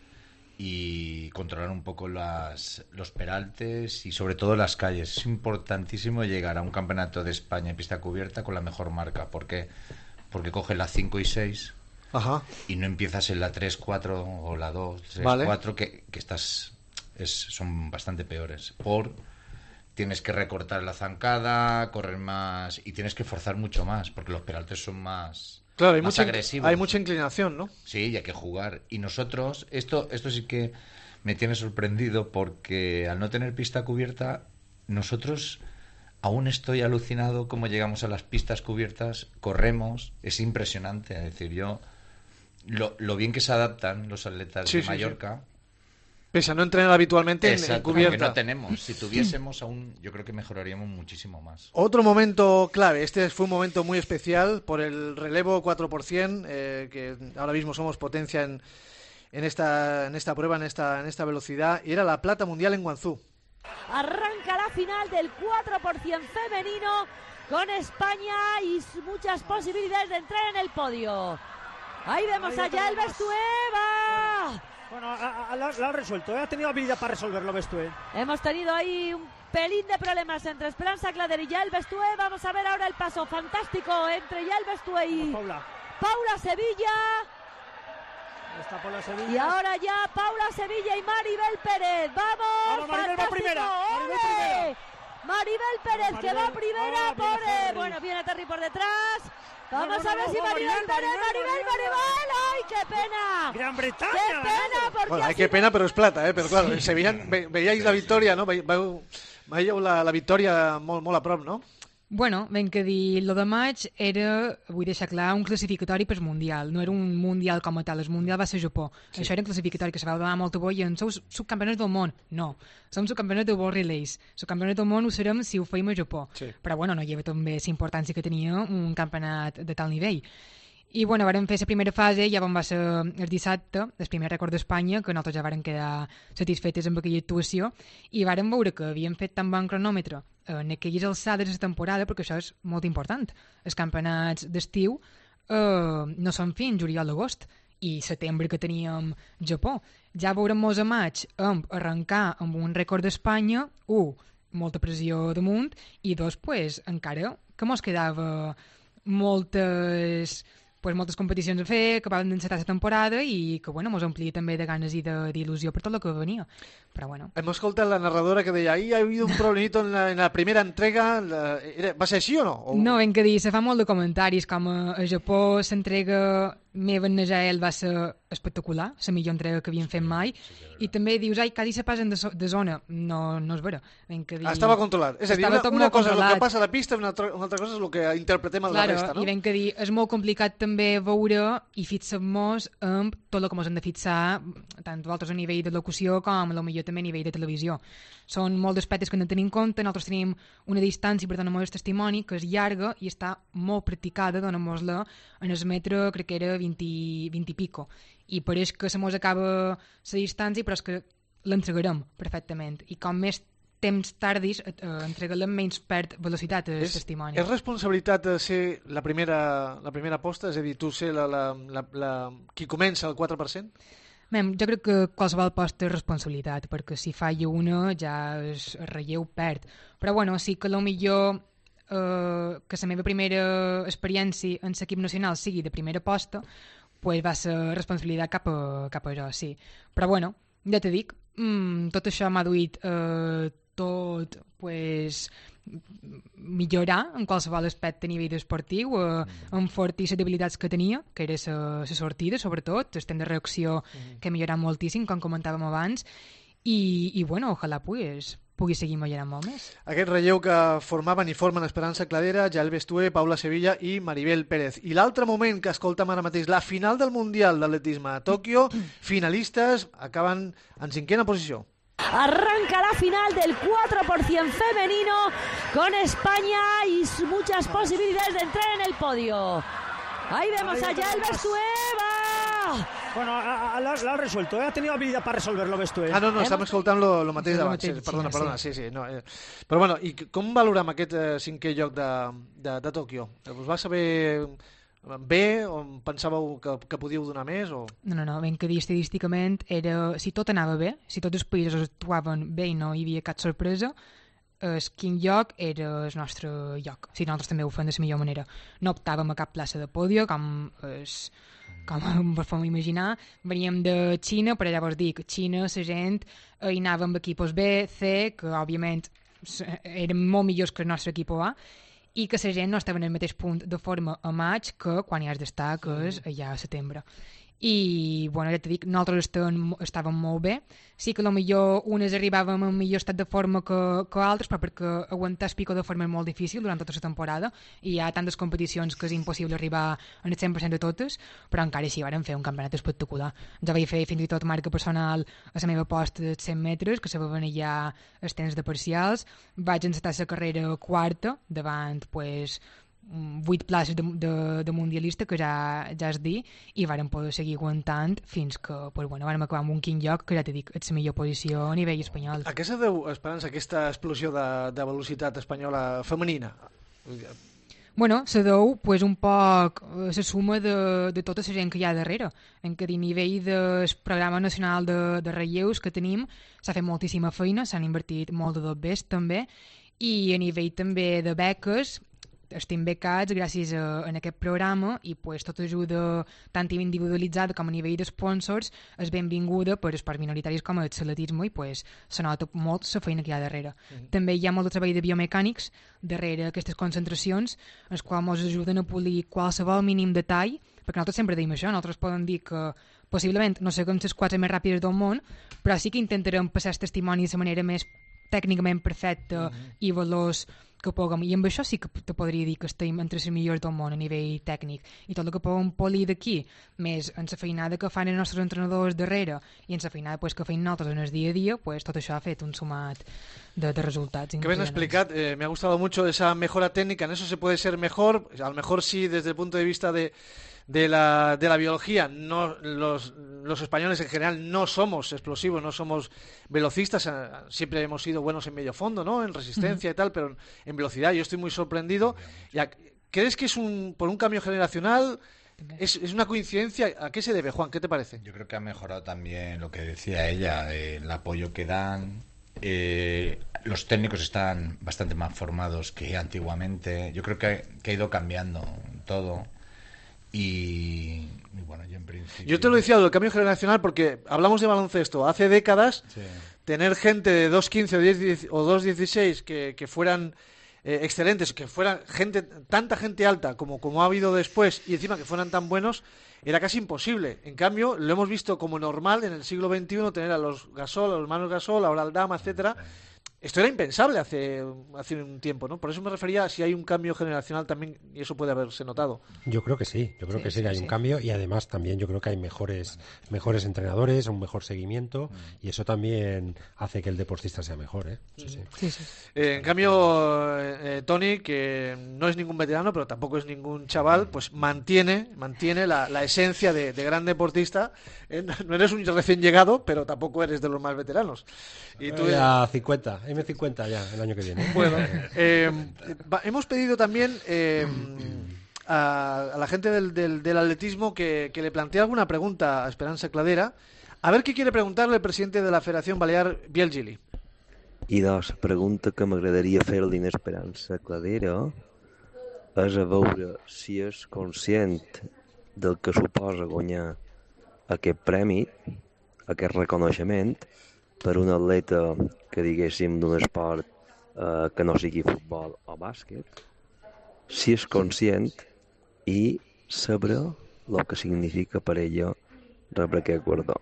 y controlar un poco las, los peraltes y sobre todo las calles. Es importantísimo llegar a un campeonato de España en pista cubierta con la mejor marca. ¿Por qué? Porque coges la cinco y seis Ajá. y no empiezas en la tres cuatro o la dos tres cuatro, vale. que, que estás es, son bastante peores. Por tienes que recortar la zancada, correr más y tienes que forzar mucho más porque los peraltes son más... Claro, hay más mucha, agresivos. Hay mucha inclinación, ¿no? Sí, y hay que jugar. Y nosotros, esto, esto sí que me tiene sorprendido porque al no tener pista cubierta, nosotros aún estoy alucinado cómo llegamos a las pistas cubiertas, corremos, es impresionante. Es decir, yo, lo, lo bien que se adaptan los atletas sí, de sí, Mallorca. Sí. Pese a no entrenar habitualmente Exacto, en cubierta. Que no tenemos. Si tuviésemos aún, yo creo que mejoraríamos muchísimo más. Otro momento clave. Este fue un momento muy especial por el relevo cuatro por ciento, eh, que ahora mismo somos potencia en, en, esta, en esta prueba, en esta, en esta velocidad. Y era la plata mundial en Guangzhou. Arranca la final del cuatro por ciento femenino con España y muchas posibilidades de entrar en el podio. Ahí vemos a Yael Bestueva. Bueno, lo ha resuelto, ¿eh? Ha tenido habilidad para resolverlo, Bestué. Hemos tenido ahí un pelín de problemas entre Esperanza Clader y Yael Bestué. Vamos a ver ahora el paso fantástico entre Yael Bestué y Paula. Paula Sevilla. Está Paula Sevilla. Y ahora ya Paula Sevilla y Maribel Pérez. ¡Vamos! Vamos, Maribel va primera. Maribel primera. Maribel Pérez Maribel, que va primera oh, por... Viene eh, bueno, viene Terry por detrás. Vamos no, no, a ver no, si no, Maribel, Maribel, Pérez, Maribel, Maribel, Maribel, Maribel, ¡ay, qué pena! Gran Bretaña. ¡Qué pena! Porque bueno, hay que pena, pero es plata, ¿eh? Pero claro, se veían, ve, veíais la victòria, no? Ve, veu, veieu la, la victòria molt, molt a prop, no? Bueno, ben que dir, lo de maig era, vull deixar clar, un classificatori per Mundial. No era un Mundial com a tal, el Mundial va ser a Japó. Sí. Això era un classificatori que se va donar molt bo i en sou subcampionats del món. No, som subcampionats de World Relays. Subcampionats del món ho serem si ho feim a Japó. Sí. Però bueno, no lleva també la importància que tenia un campionat de tal nivell. I bueno, vàrem fer la primera fase, ja vam va ser el dissabte, el primer rècord d'Espanya, que nosaltres ja vàrem quedar satisfetes amb aquella actuació, i vàrem veure que havíem fet tan bon cronòmetre en aquelles alçades de la temporada, perquè això és molt important. Els campionats d'estiu eh, no són fins juliol-agost, i setembre que teníem Japó. Ja veurem-nos a maig amb arrencar amb un rècord d'Espanya, un, molta pressió damunt, i dos, pues, encara que mos quedava moltes pues, moltes competicions a fer, que van encetar la temporada i que, bueno, mos omplia també de ganes i d'il·lusió per tot el que venia. Però, bueno. Hemos escoltat la narradora que deia ahí ha habido un problemito en la, en la primera entrega. La, era, va ser així o no? O... No, ben que dir, se fa molt de comentaris, com a, a Japó l'entrega meva en Najael va ser espectacular, la millor entrega que havien fet mai, i també dius, ai, quasi se passen de, so de zona. No, no és vera. Ben que dir... Estava controlat. És a dir, una, una cosa és el que passa a la pista, una altra, una altra cosa és el que interpretem a la claro, resta, no? I ben que dir, és molt complicat també veure i fixar-nos amb tot el que ens hem de fixar, tant vosaltres a nivell de locució com a millor també a nivell de televisió. Són molts aspectes que no tenim en compte, nosaltres tenim una distància per donar-nos el testimoni que és llarga i està molt practicada, donar-nos-la en el metre, crec que era vint, vint i pico. I pareix que se mos acaba la distància, però és que l'entregarem perfectament. I com més temps tardis, eh, entregar-la menys perd velocitat el és, testimoni. És responsabilitat de ser la primera, la primera aposta? És a dir, tu ser la, la, la, la, qui comença el quatre per cent? Mem, jo crec que qualsevol posta és responsabilitat, perquè si falla una ja es, el relleu perd. Però bueno, sí que potser eh, que la meva primera experiència en l'equip nacional sigui de primera posta, pues va ser responsabilitat cap a, cap a jo, sí. Però bueno, ja te dic, mmm, tot això m'ha duit eh, tot, pues, millorar en qualsevol aspecte a nivell esportiu, eh, enfortir les debilitats que tenia, que era la sortida, sobretot, el temps de reacció que ha millorat moltíssim, com comentàvem abans, i, i bueno, ojalà pues, pugui seguir millorant molt més. Aquest relleu que formaven i formen Esperança Cladera, Jael Bestué, Paula Sevilla i Maribel Pérez. I l'altre moment que escoltem ara mateix, la final del Mundial d'Atletisme a Tòquio, finalistes acaben en cinquena posició. Arranca la final del cuatro por ciento femenino con España y muchas posibilidades de entrar en el podio. Ahí vemos a Jael Bestué, va! Bueno, l'ha resuelto, eh? Ha tenido habilidad para resolverlo Bestué. Ah, no, no, estem escoltant lo, lo mateix d'abans. Sí, perdona, perdona, sí, sí. No, eh. Però bueno, i com valorem aquest eh, cinquè lloc de, de, de Tòquio? Us va saber bé o pensàveu que, que podíeu donar més? O... No, no, no, ben que dir estadísticament era, si tot anava bé, si tots els països actuaven bé i no hi havia cap sorpresa, el quin lloc era el nostre lloc. O sigui, nosaltres també ho fem de la millor manera. No optàvem a cap plaça de podio, com, es, com vos podem imaginar. Veníem de Xina, però llavors dic, Xina, la gent, hi anava amb equipos B, C, que òbviament eren molt millors que el nostre equip A, i que la gent no estava en el mateix punt de forma a maig que quan hi has d'estar, que és allà a setembre. I, bueno, ja t'he dit, nosaltres estàvem, estàvem molt bé. Sí que potser unes arribàvem en millor estat de forma que, que altres, però perquè aguantar el pico de forma és molt difícil durant tota la temporada i hi ha tantes competicions que és impossible arribar en el cent per cent de totes, però encara així vàrem fer un campionat espectacular. Jo vaig fer fins i tot marca personal a la meva posta de cent metres, que se va venir ja els temps de parcials. Vaig encetar la carrera quarta, davant, pues, vuit places de, de, de mundialista, que ja, ja es dir, i vàrem poder seguir aguantant fins que pues, bueno, vàrem acabar amb un quin lloc, que ja t'he dit, és la millor posició a nivell espanyol. A què se deu, Esperança, aquesta explosió de, de velocitat espanyola femenina? Bueno, se deu pues, un poc la suma de, de tota la gent que hi ha darrere. En que a nivell del programa nacional de, de relleus que tenim s'ha fet moltíssima feina, s'han invertit molt de dos bes també, i a nivell també de beques estem becats gràcies a, a aquest programa i pues, tota ajuda tant individualitzada com a nivell de sponsors és benvinguda per esports minoritaris com el atletisme i pues, se nota molt la feina que hi ha darrere. Mm-hmm. També hi ha molt de treball de biomecànics darrere aquestes concentracions, els quals ens ajuden a polir qualsevol mínim detall, perquè nosaltres sempre diem això, nosaltres podem dir que possiblement no seguim les quatre més ràpides del món, però sí que intentarem passar el testimoni de la manera més tècnicament perfecta mm-hmm. i veloç que puguem, i amb això sí que te podria dir que estem entre les millors del món a nivell tècnic, i tot el que puguem polir d'aquí, més en la feinada que fan els nostres entrenadors darrere i en la feinada pues, que feim nosaltres en el dia a dia, pues, tot això ha fet un sumat de, de resultats. Que ben explicat, eh, me ha gustado mucho esa mejora técnica, en eso se puede ser mejor, a lo mejor sí desde el punto de vista de De la, de la biología, no, los, los españoles en general no somos explosivos, no somos velocistas, siempre hemos sido buenos en medio fondo, ¿no? En resistencia uh-huh. y tal, pero en velocidad yo estoy muy sorprendido. ¿Crees que es un por un cambio generacional? ¿Es, ¿Es una coincidencia? ¿A qué se debe, Juan? ¿Qué te parece? Yo creo que ha mejorado también lo que decía ella, eh, el apoyo que dan. Eh, los técnicos están bastante más formados que antiguamente. Yo creo que, que ha ido cambiando todo. y, y bueno, yo en principio... Yo te lo decía, lo del cambio generacional, porque hablamos de baloncesto. Hace décadas, sí. tener gente de dos quince o dos dieciséis que, que fueran eh, excelentes, que fueran gente, tanta gente alta como, como ha habido después, y encima que fueran tan buenos, era casi imposible. En cambio, lo hemos visto como normal en el siglo veintiuno, tener a los Gasol, a los Manu Gasol, ahora al Dama, etcétera. Esto era impensable hace, hace un tiempo, ¿no? Por eso me refería a si hay un cambio generacional también, y eso puede haberse notado. Yo creo que sí, yo creo sí, que sí, sí que hay sí. un cambio, y además también yo creo que hay mejores mejores entrenadores, un mejor seguimiento, mm. y eso también hace que el deportista sea mejor, ¿eh? Sí, sí. Sí, sí. Eh, en cambio, eh, Tony, que no es ningún veterano, pero tampoco es ningún chaval, pues mantiene mantiene la, la esencia de, de gran deportista. Eh, no eres un recién llegado, pero tampoco eres de los más veteranos. Y tú ya cincuenta, eme cincuenta ya el año que viene. Bueno, eh, va, hemos pedido también eh, a, a la gente del, del, del atletismo que, que le plantee alguna pregunta a Esperanza Cladera. A ver qué quiere preguntarle el presidente de la Federación Balear, Biel Gili. I doncs, pregunta que m'agradaria fer-li a Esperança Cladera és a veure si és conscient del que suposa guanyar aquest premi, aquest reconeixement, per un atleta que diguéssim d'un esport eh, que no sigui futbol o bàsquet, si és conscient i saber el que significa per ella rebre aquest guardó.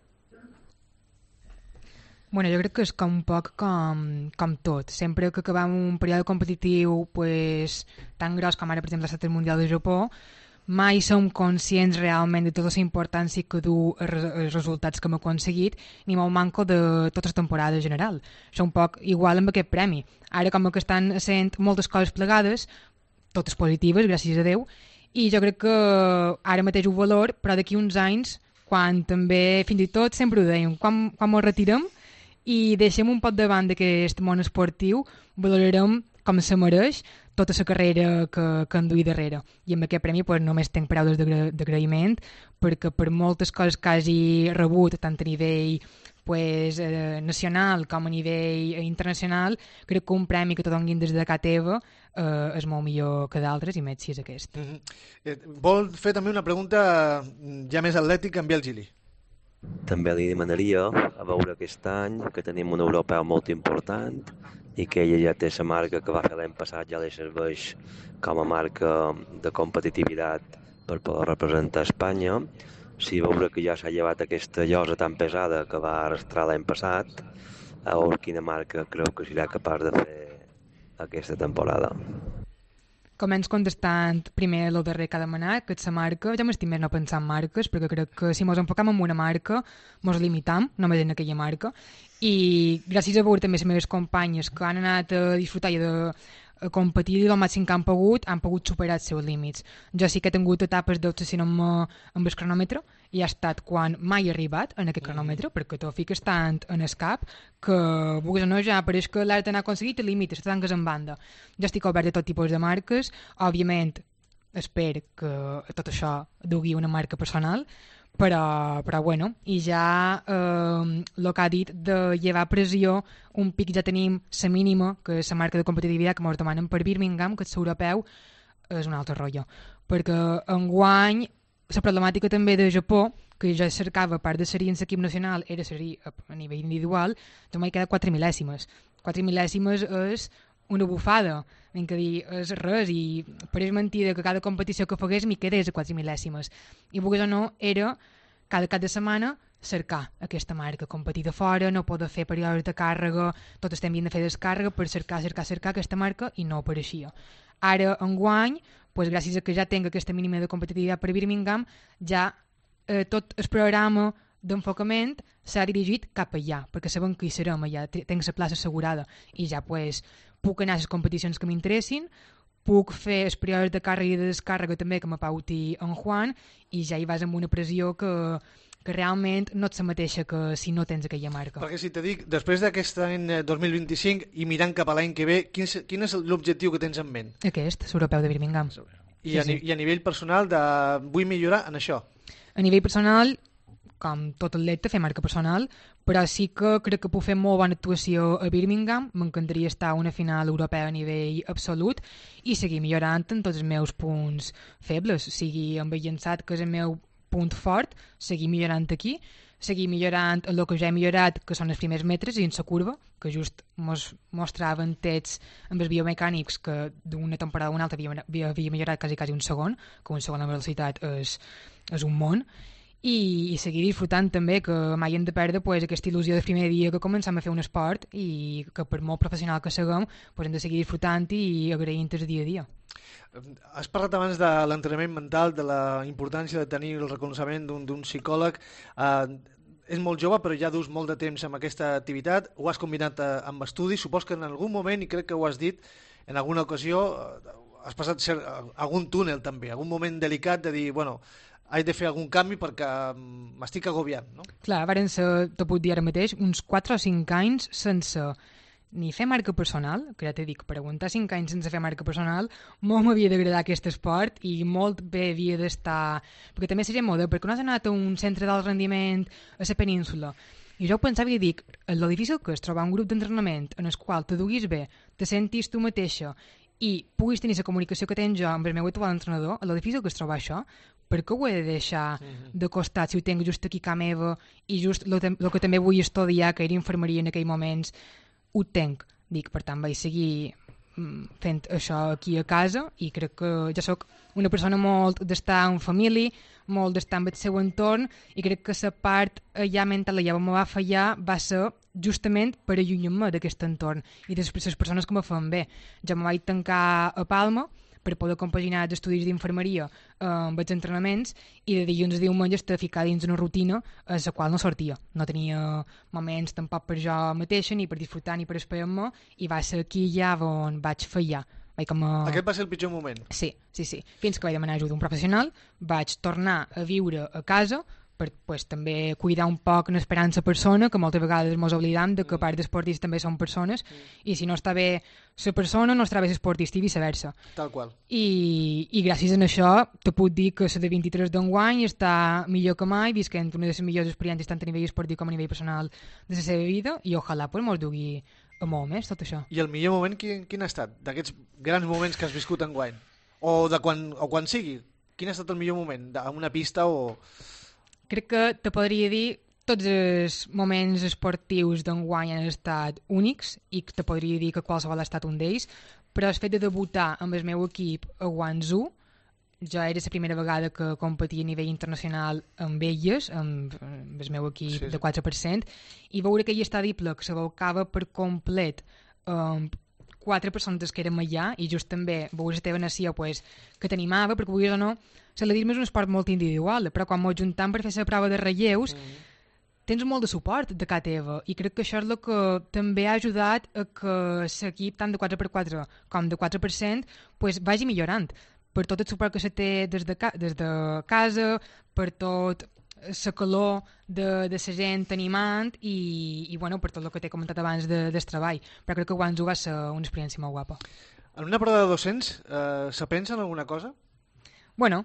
Bueno, jo crec que és com un poc com, com tot. Sempre que acabem un període competitiu pues, tan gros com ara, per exemple, el Mundial de Japó, mai som conscients realment de tota la importància que du els resultats que hem aconseguit, ni molt manco de tota la temporada general. És un poc igual amb aquest premi. Ara, com que estan sent moltes coses plegades, totes positives, gràcies a Déu, i jo crec que ara mateix ho valor, però d'aquí uns anys, quan també, fins i tot, sempre ho dèiem, quan, quan ens retirem i deixem un pot davant d'aquest món esportiu, valorarem com se mereix tota la carrera que, que en duia darrere. I amb aquest premi pues, només tenc paraules d'agraïment, perquè per moltes coses que hagi rebut, tant a nivell pues, eh, nacional com a nivell internacional, crec que un premi que te donin des de casa teva eh, és molt millor que d'altres, i més si és aquest. Mm-hmm. eh, vol fer també una pregunta ja més atlètica amb Biel Gili. També li demanaria a veure aquest any que tenim un europeu molt important i que ella ja té la marca que va fer l'any passat, ja li serveix com a marca de competitivitat per poder representar Espanya. Si veure que ja s'ha llevat aquesta llosa tan pesada que va arrastrar l'any passat, a veure quina marca creu que serà capaç de fer aquesta temporada. Començo contestant primer el darrer que ha demanat, que és la marca. Jo m'estic més no pensar en marques, perquè crec que si ens enfocam en una marca, ens limitam només en aquella marca. I gràcies a veure també les meves companyes que han anat a disfrutar i a competir el màxim que han pogut, han pogut superar els seus límits. Jo sí que he tingut etapes d'obsessionar-me amb el cronòmetre i ha estat quan mai he arribat en aquest cronòmetre, perquè t'ho fiques tant en el cap que, vulguis o no, ja pareix que l'art n'ha aconseguit el límit, te tanques en banda. Jo estic obert a tot tipus de marques, òbviament espero que tot això dugui una marca personal, però, però bueno, i ja eh, el que ha dit de llevar pressió, un pic ja tenim la mínima, que és la marca de competitivitat que ens demanen per Birmingham, que és l'europeu, és un altre rotllo, perquè enguany la problemàtica també de Japó, que jo cercava a part de ser en l'equip nacional, era ser a nivell individual, també hi queda quatre mil·lèsimes. Quatre mil·lèsimes és una bufada, vinc a dir, és res, i pareix mentida que cada competició que fagués m'hi quedés a quatre mil·lèsimes. I vulguis o no, era cada cap de setmana cercar aquesta marca, competir de fora, no poder fer períodes de càrrega, tot estem havent de fer descàrrega per cercar, cercar, cercar aquesta marca, i no apareixia. Ara, enguany, pues, gràcies a que ja tinc aquesta mínima de competitivitat per Birmingham, ja eh, tot el programa d'enfocament s'ha dirigit cap allà, perquè sabem que hi serem allà, tinc la plaça assegurada, i ja pues, puc anar a les competicions que m'interessin, puc fer els períodes de càrrega i de descàrrega també que m'apauti en Juan, i ja hi vas amb una pressió que, que realment no ets la mateixa que si no tens aquella marca. Perquè si te dic, després d'aquest any dos mil vint-i-cinc i mirant cap a l'any que ve, quin és, quin és l'objectiu que tens en ment? Aquest, l'europeu de Birmingham. I, sí, a, sí. I a nivell personal, de... vull millorar en això? A nivell personal, com tot atleta, fer marca personal, però sí que crec que puc fer molt bona actuació a Birmingham, m'encantaria estar a una final europea a nivell absolut i seguir millorant en tots els meus punts febles, sigui amb el llançat, que és el meu punt fort, seguir millorant aquí, seguir millorant el que ja he millorat, que són els primers metres, i en la curva, que just mos mostraven tots amb els biomecànics que d'una temporada a una altra havia, havia millorat quasi, quasi un segon, que un segon a velocitat és, és un món, i, i seguir disfrutant també, que mai hem de perdre pues, aquesta il·lusió del primer dia que començam a fer un esport i que per molt professional que seguem pues, hem de seguir disfrutant i agraint el dia a dia. Has parlat abans de l'entrenament mental, de la importància de tenir el reconeixement d'un psicòleg. Eh, és molt jove, però ja dus molt de temps amb aquesta activitat. Ho has combinat eh, amb estudis. Supos que en algun moment, i crec que ho has dit, en alguna ocasió, eh, has passat ser, eh, algun túnel també, algun moment delicat de dir, bueno, he de fer algun canvi perquè m'estic agobiant, no? Clar, varen ser, t'ho puc dir ara mateix, uns quatre o cinc anys sense ni fer marca personal, que ja t'he dit, per aguantar cinc anys sense fer marca personal, molt m'havia d'agradar aquest esport i molt bé havia d'estar... Perquè també seria moda, perquè no has anat a un centre d'alt rendiment a la península. I jo pensava i dic, lo difícil que és trobar un grup d'entrenament en el qual te duguis bé, te sentis tu mateixa i puguis tenir la comunicació que tens jo amb el meu actual entrenador, lo difícil que és trobar això, perquè ho he de deixar de costat si ho tinc just aquí a casa meva i just el que també vull estudiar, que era infermeria en aquells moments, ho tenc. Dic, per tant, vaig seguir fent això aquí a casa i crec que ja sóc una persona molt d'estar en família, molt d'estar amb el seu entorn i crec que la part ja mental ja me va fallar va ser justament per allunyar-me d'aquest entorn i de les persones que me fan bé. Jo me vaig tancar a Palma per poder compaginar els estudis d'infermeria eh, amb els entrenaments i de dilluns a diumenge estar ficar dins una rutina a la qual no sortia. No tenia moments tampoc per jo mateixa, ni per disfrutar, ni per esperar-me, i va ser aquí ja on vaig fallar. Vaig com a... Aquest va ser el pitjor moment? Sí, sí, sí. Fins que vaig demanar ajuda a un professional, vaig tornar a viure a casa per pues, també cuidar un poc en esperança persona, que moltes vegades ens oblidam de que a part d'esportistes també són persones, mm. i si no està bé la persona, no està bé l'esportista i viceversa. Tal qual. I, i gràcies a això te puc dir que la de vint-i-tres d'enguany està millor que mai, visquent una de les millors experiències tant a nivell esportiu com a nivell personal de la seva vida, i ojalà pues, mos dugui a molt més tot això. I el millor moment quin, quin ha estat? D'aquests grans moments que has viscut enguany? O de quan, o quan sigui? Quin ha estat el millor moment? D'una pista o... Crec que te podria dir tots els moments esportius d'enguany han estat únics i te podria dir que qualsevol ha estat un d'ells, però el fet de debutar amb el meu equip a Guangzhou, jo era la primera vegada que competia a nivell internacional amb elles, amb, amb el meu equip sí, sí. de quatre per cent, i veure aquell estadi ple que s'abolcava per complet amb quatre persones que érem allà, i just també veure la teva nació pues, que t'animava, perquè vulguis o no, l'atletisme és un esport molt individual, però quan mos juntem per fer la prova de relleus mm. tens molt de suport de casa teva, i crec que això és el que també ha ajudat a que l'equip tant de quatre per quatre com de quatre per cent pues, vagi millorant, per tot el suport que se té des de, ca des de casa, per tot la calor de, de la gent animant i, i bueno, per tot el que t'he comentat abans de, del treball, però crec que Guangzhou va ser una experiència molt guapa. En una prova de dos-cents eh, se pensa en alguna cosa? Bueno,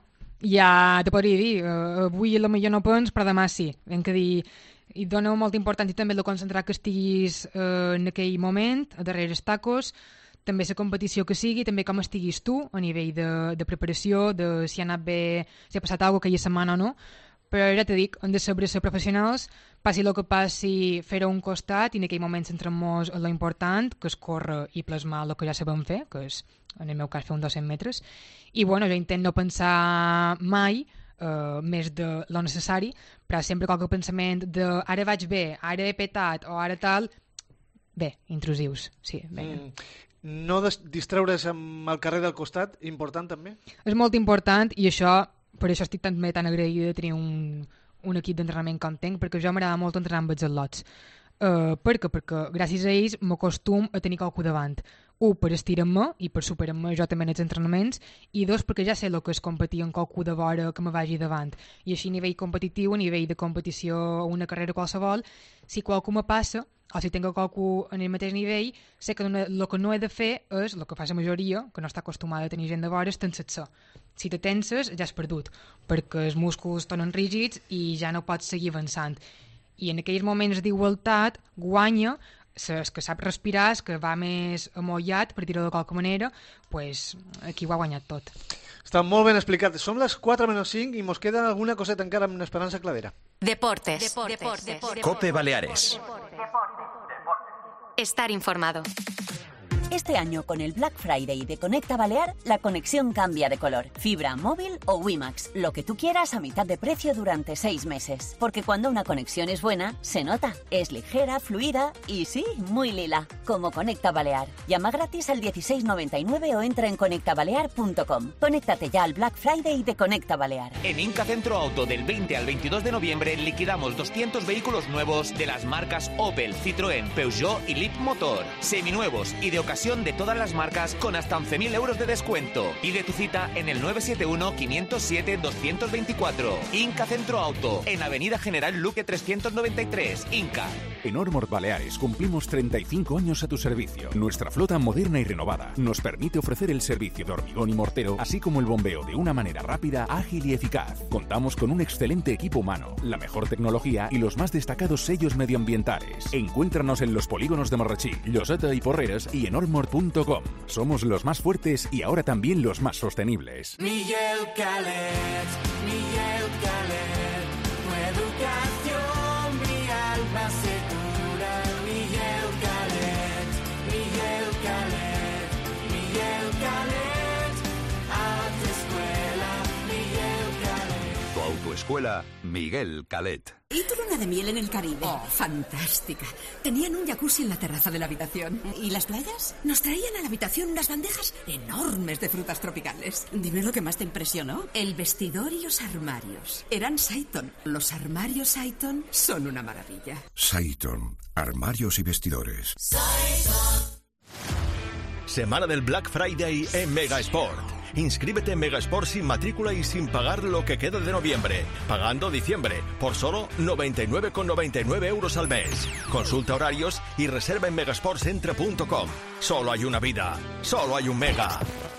ja te podria dir, uh, avui a la millor no pens, però demà sí. Hem que dir, i dona molta importància també de concentrar que estiguis uh, en aquell moment, a darrere els tacos, també la competició que sigui, també com estiguis tu, a nivell de, de preparació, de si ha anat bé, si ha passat alguna cosa aquella setmana o no, però ja te dic, hem de saber ser professionals, passi el que passi, fer-ho a un costat, i en aquell moment centrem-nos en lo important, que és córrer i plasmar el que ja sabem fer, que és, en el meu cas, fer un dos-cents metres, i bueno, jo intento no pensar mai uh, més de lo necessari, però sempre qualque pensament de ara vaig bé, ara he petat, o ara tal, bé, intrusius, sí. Mm. No distreure's amb el carrer del costat, important també? És molt important, i això, per això estic també tan agraïda de tenir un, un equip d'entrenament com tenc, perquè jo m'agrada molt entrenar amb els atlots. Uh, per què? Perquè gràcies a ells m'acostum a tenir qualcú davant. un, per estirar-me i per superar-me jo també en els entrenaments, i dos, perquè ja sé el que és competir amb qualcú de vora que me vagi davant. I així a nivell competitiu, a nivell de competició o una carrera qualsevol, si qualcú me passa, o si tinc qualcú en el mateix nivell, sé que el que no he de fer és, el que fa la majoria, que no està acostumada a tenir gent de vora, és tensar-se. Si te tenses, ja has perdut, perquè els músculs tornen rígids i ja no pots seguir avançant. I en aquells moments d'igualtat guanya el que sap respirar, el que va més amollat, per dir-ho de qualque manera, pues, aquí ho ha guanyat tot. Està molt ben explicat. Som les quatre menys cinc i mos queda alguna coseta encara amb Esperança Cladera. Deportes. Deportes. Deportes. Cope Baleares. Estar informado. Este año, con el Black Friday de Conecta Balear, la conexión cambia de color. Fibra, móvil o WiMax. Lo que tú quieras a mitad de precio durante seis meses. Porque cuando una conexión es buena, se nota. Es ligera, fluida y sí, muy lila. Como Conecta Balear. Llama gratis al dieciséis noventa y nueve o entra en conecta balear punto com. Conéctate ya al Black Friday de Conecta Balear. En Inca Centro Auto, del veinte al veintidós de noviembre, liquidamos doscientos vehículos nuevos de las marcas Opel, Citroën, Peugeot y Leapmotor. Seminuevos y de ocasión de todas las marcas con hasta once mil euros de descuento. Pide tu cita en el nueve siete uno, cinco cero siete, dos dos cuatro. Inca Centro Auto, en Avenida General Luque trescientos noventa y tres, Inca. En Ormord Baleares cumplimos treinta y cinco años a tu servicio. Nuestra flota moderna y renovada nos permite ofrecer el servicio de hormigón y mortero, así como el bombeo de una manera rápida, ágil y eficaz. Contamos con un excelente equipo humano, la mejor tecnología y los más destacados sellos medioambientales. Encuéntranos en los polígonos de Marrachí, Lloseta y Porreres y en ormord punto com. Somos los más fuertes y ahora también los más sostenibles. Miguel Calet, Miguel Calet, tu educación, mi alma segura. Miguel Calet, Miguel Calet, Miguel Calet, a tu escuela, Miguel Calet. Tu autoescuela, Miguel Calet. ¿Y tu luna de miel en el Caribe? Oh, fantástica. Tenían un jacuzzi en la terraza de la habitación. ¿Y las playas? Nos traían a la habitación unas bandejas enormes de frutas tropicales. Dime lo que más te impresionó. El vestidor y los armarios. Eran Saiton. Los armarios Saiton son una maravilla. Saiton, armarios y vestidores. Saiton. Semana del Black Friday en Mega Sport. Inscríbete en Megasport sin matrícula y sin pagar lo que queda de noviembre, pagando diciembre por solo noventa y nueve con noventa y nueve euros al mes. Consulta horarios y reserva en megasportcentre punto com. Solo hay una vida, solo hay un Mega.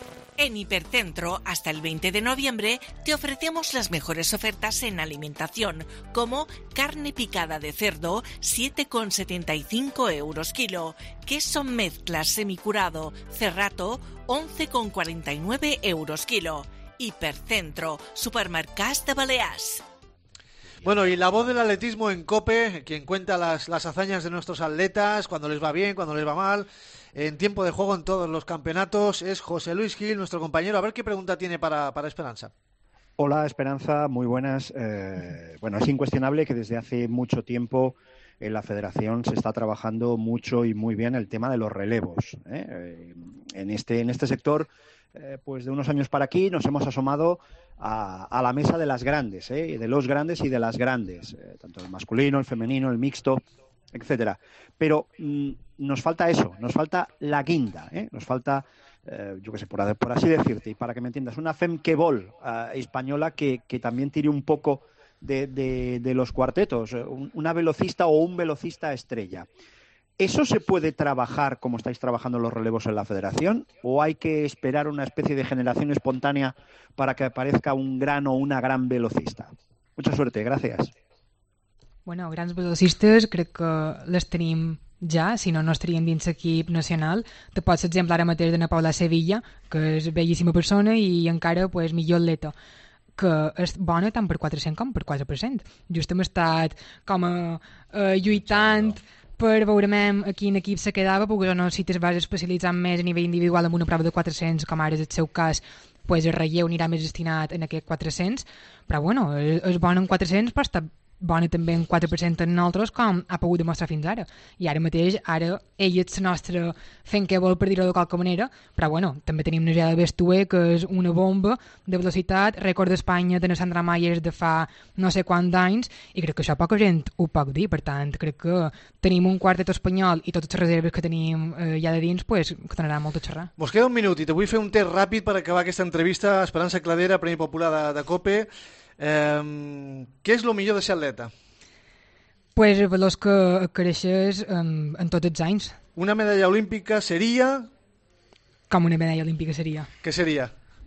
En Hipercentro, hasta el veinte de noviembre, te ofrecemos las mejores ofertas en alimentación, como carne picada de cerdo, siete con setenta y cinco euros kilo, queso mezcla semicurado, cerrato, once con cuarenta y nueve euros kilo. Hipercentro, supermercats de Balears. Bueno, y la voz del atletismo en COPE, quien cuenta las, las hazañas de nuestros atletas, cuando les va bien, cuando les va mal, en tiempo de juego en todos los campeonatos, es José Luis Gil, nuestro compañero. A ver qué pregunta tiene para, para Esperanza. Hola, Esperanza, muy buenas. Eh, bueno, es incuestionable que desde hace mucho tiempo en la Federación se está trabajando mucho y muy bien el tema de los relevos. ¿eh? En este, en este sector, eh, pues de unos años para aquí nos hemos asomado a, a la mesa de las grandes, ¿eh? de los grandes y de las grandes, eh, tanto el masculino, el femenino, el mixto, etcétera. Pero mmm, nos falta eso, nos falta la guinda, ¿eh? nos falta, eh, yo qué sé, por, por así decirte, y para que me entiendas, una femquebol uh, española que, que también tire un poco de, de, de los cuartetos, una velocista o un velocista estrella. ¿Eso se puede trabajar como estáis trabajando los relevos en la Federación? ¿O hay que esperar una especie de generación espontánea para que aparezca un gran o una gran velocista? Mucha suerte, gracias. Bueno, grans velocistes crec que les tenim ja, si no, no estarien dins l'equip nacional. Te pots exemple ara mateix d'Anna Paula Sevilla, que és bellíssima persona i encara pues, millor atleta, que és bona tant per quatre cents com per quatre per cent. Just hem estat com a uh, lluitant per veurem a quin equip se quedava, perquè no, si te vas especialitzant més a nivell individual en una prova de quatre cents, com ara és el seu cas, pues el relleu anirà més destinat en aquest quatre cents, però bueno, és, és bon en quatre cents, però està bona també en quatre per cent en nosaltres com ha pogut demostrar fins ara. I ara mateix, ara ell és la nostra fent què vol, per dir-ho de qualque manera, però bueno, també tenim Najela Bestué, que és una bomba de velocitat, rècord d'Espanya de Sandra Mayers de fa no sé quants anys, i crec que això poca gent ho pot dir. Per tant, crec que tenim un quartet espanyol i totes les reserves que tenim eh, ja de dins, pues, que donarà molt a xerrar. Mos queda un minut i te vull fer un test ràpid per acabar aquesta entrevista. Esperança Cladera, Premi Popular de, de COPE. Eh, què és el millor de ser atleta? Pues els valors que creixes en, en tots els anys. Una medalla olímpica seria... Com una medalla olímpica seria? Què seria?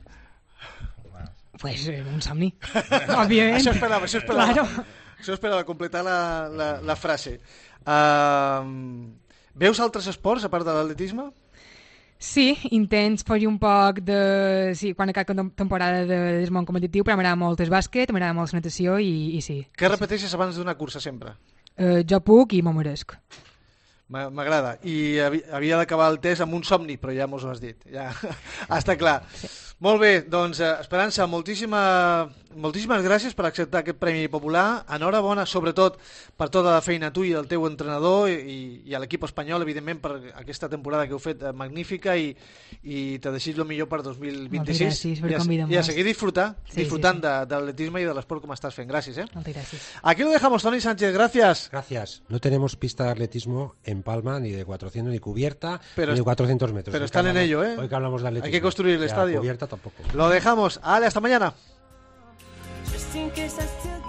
Pues eh, un somni, òbviament. Això esperava, això esperava. Claro. Això esperava, completar la, la, la frase. Uh, veus altres esports, a part de l'atletisme? Sí, intents fer un poc de... Sí, quan acabi la temporada de desmont competitiu, però m'agrada molt el bàsquet, m'agrada molt la natació i, i sí. Què repeteixes abans d'una cursa sempre? Uh, jo puc i m'ho meresc. M'agrada. I havia d'acabar el test amb un somni, però ja mos ho has dit. Ja està clar. Sí. Molt bé, doncs Esperança, moltíssima, moltíssimes gràcies per acceptar aquest Premi Popular. Enhorabona, sobretot, per tota la feina tu i el teu entrenador i, i a l'equip espanyol, evidentment, per aquesta temporada que heu fet magnífica i, i te desitjo el millor per dos mil vint-i-sis. Moltes gràcies per convidar-nos. I a seguir disfrutar, sí, disfrutant sí, sí. de, de l'atletisme i de l'esport com estàs fent. Gràcies, eh? Moltes gràcies. Aquí lo dejamos, Toni Sánchez, gracias. Gracias. No tenemos pista de atletismo en Palma, ni de cuatrocientos, ni cubierta, pero, ni de cuatrocientos metros. Pero están en ello, ¿eh? Hoy que hablamos de atletismo. Hay que construir el ya, estadio. Cubierta tampoco. Lo dejamos. Ale, hasta mañana. Just in case I still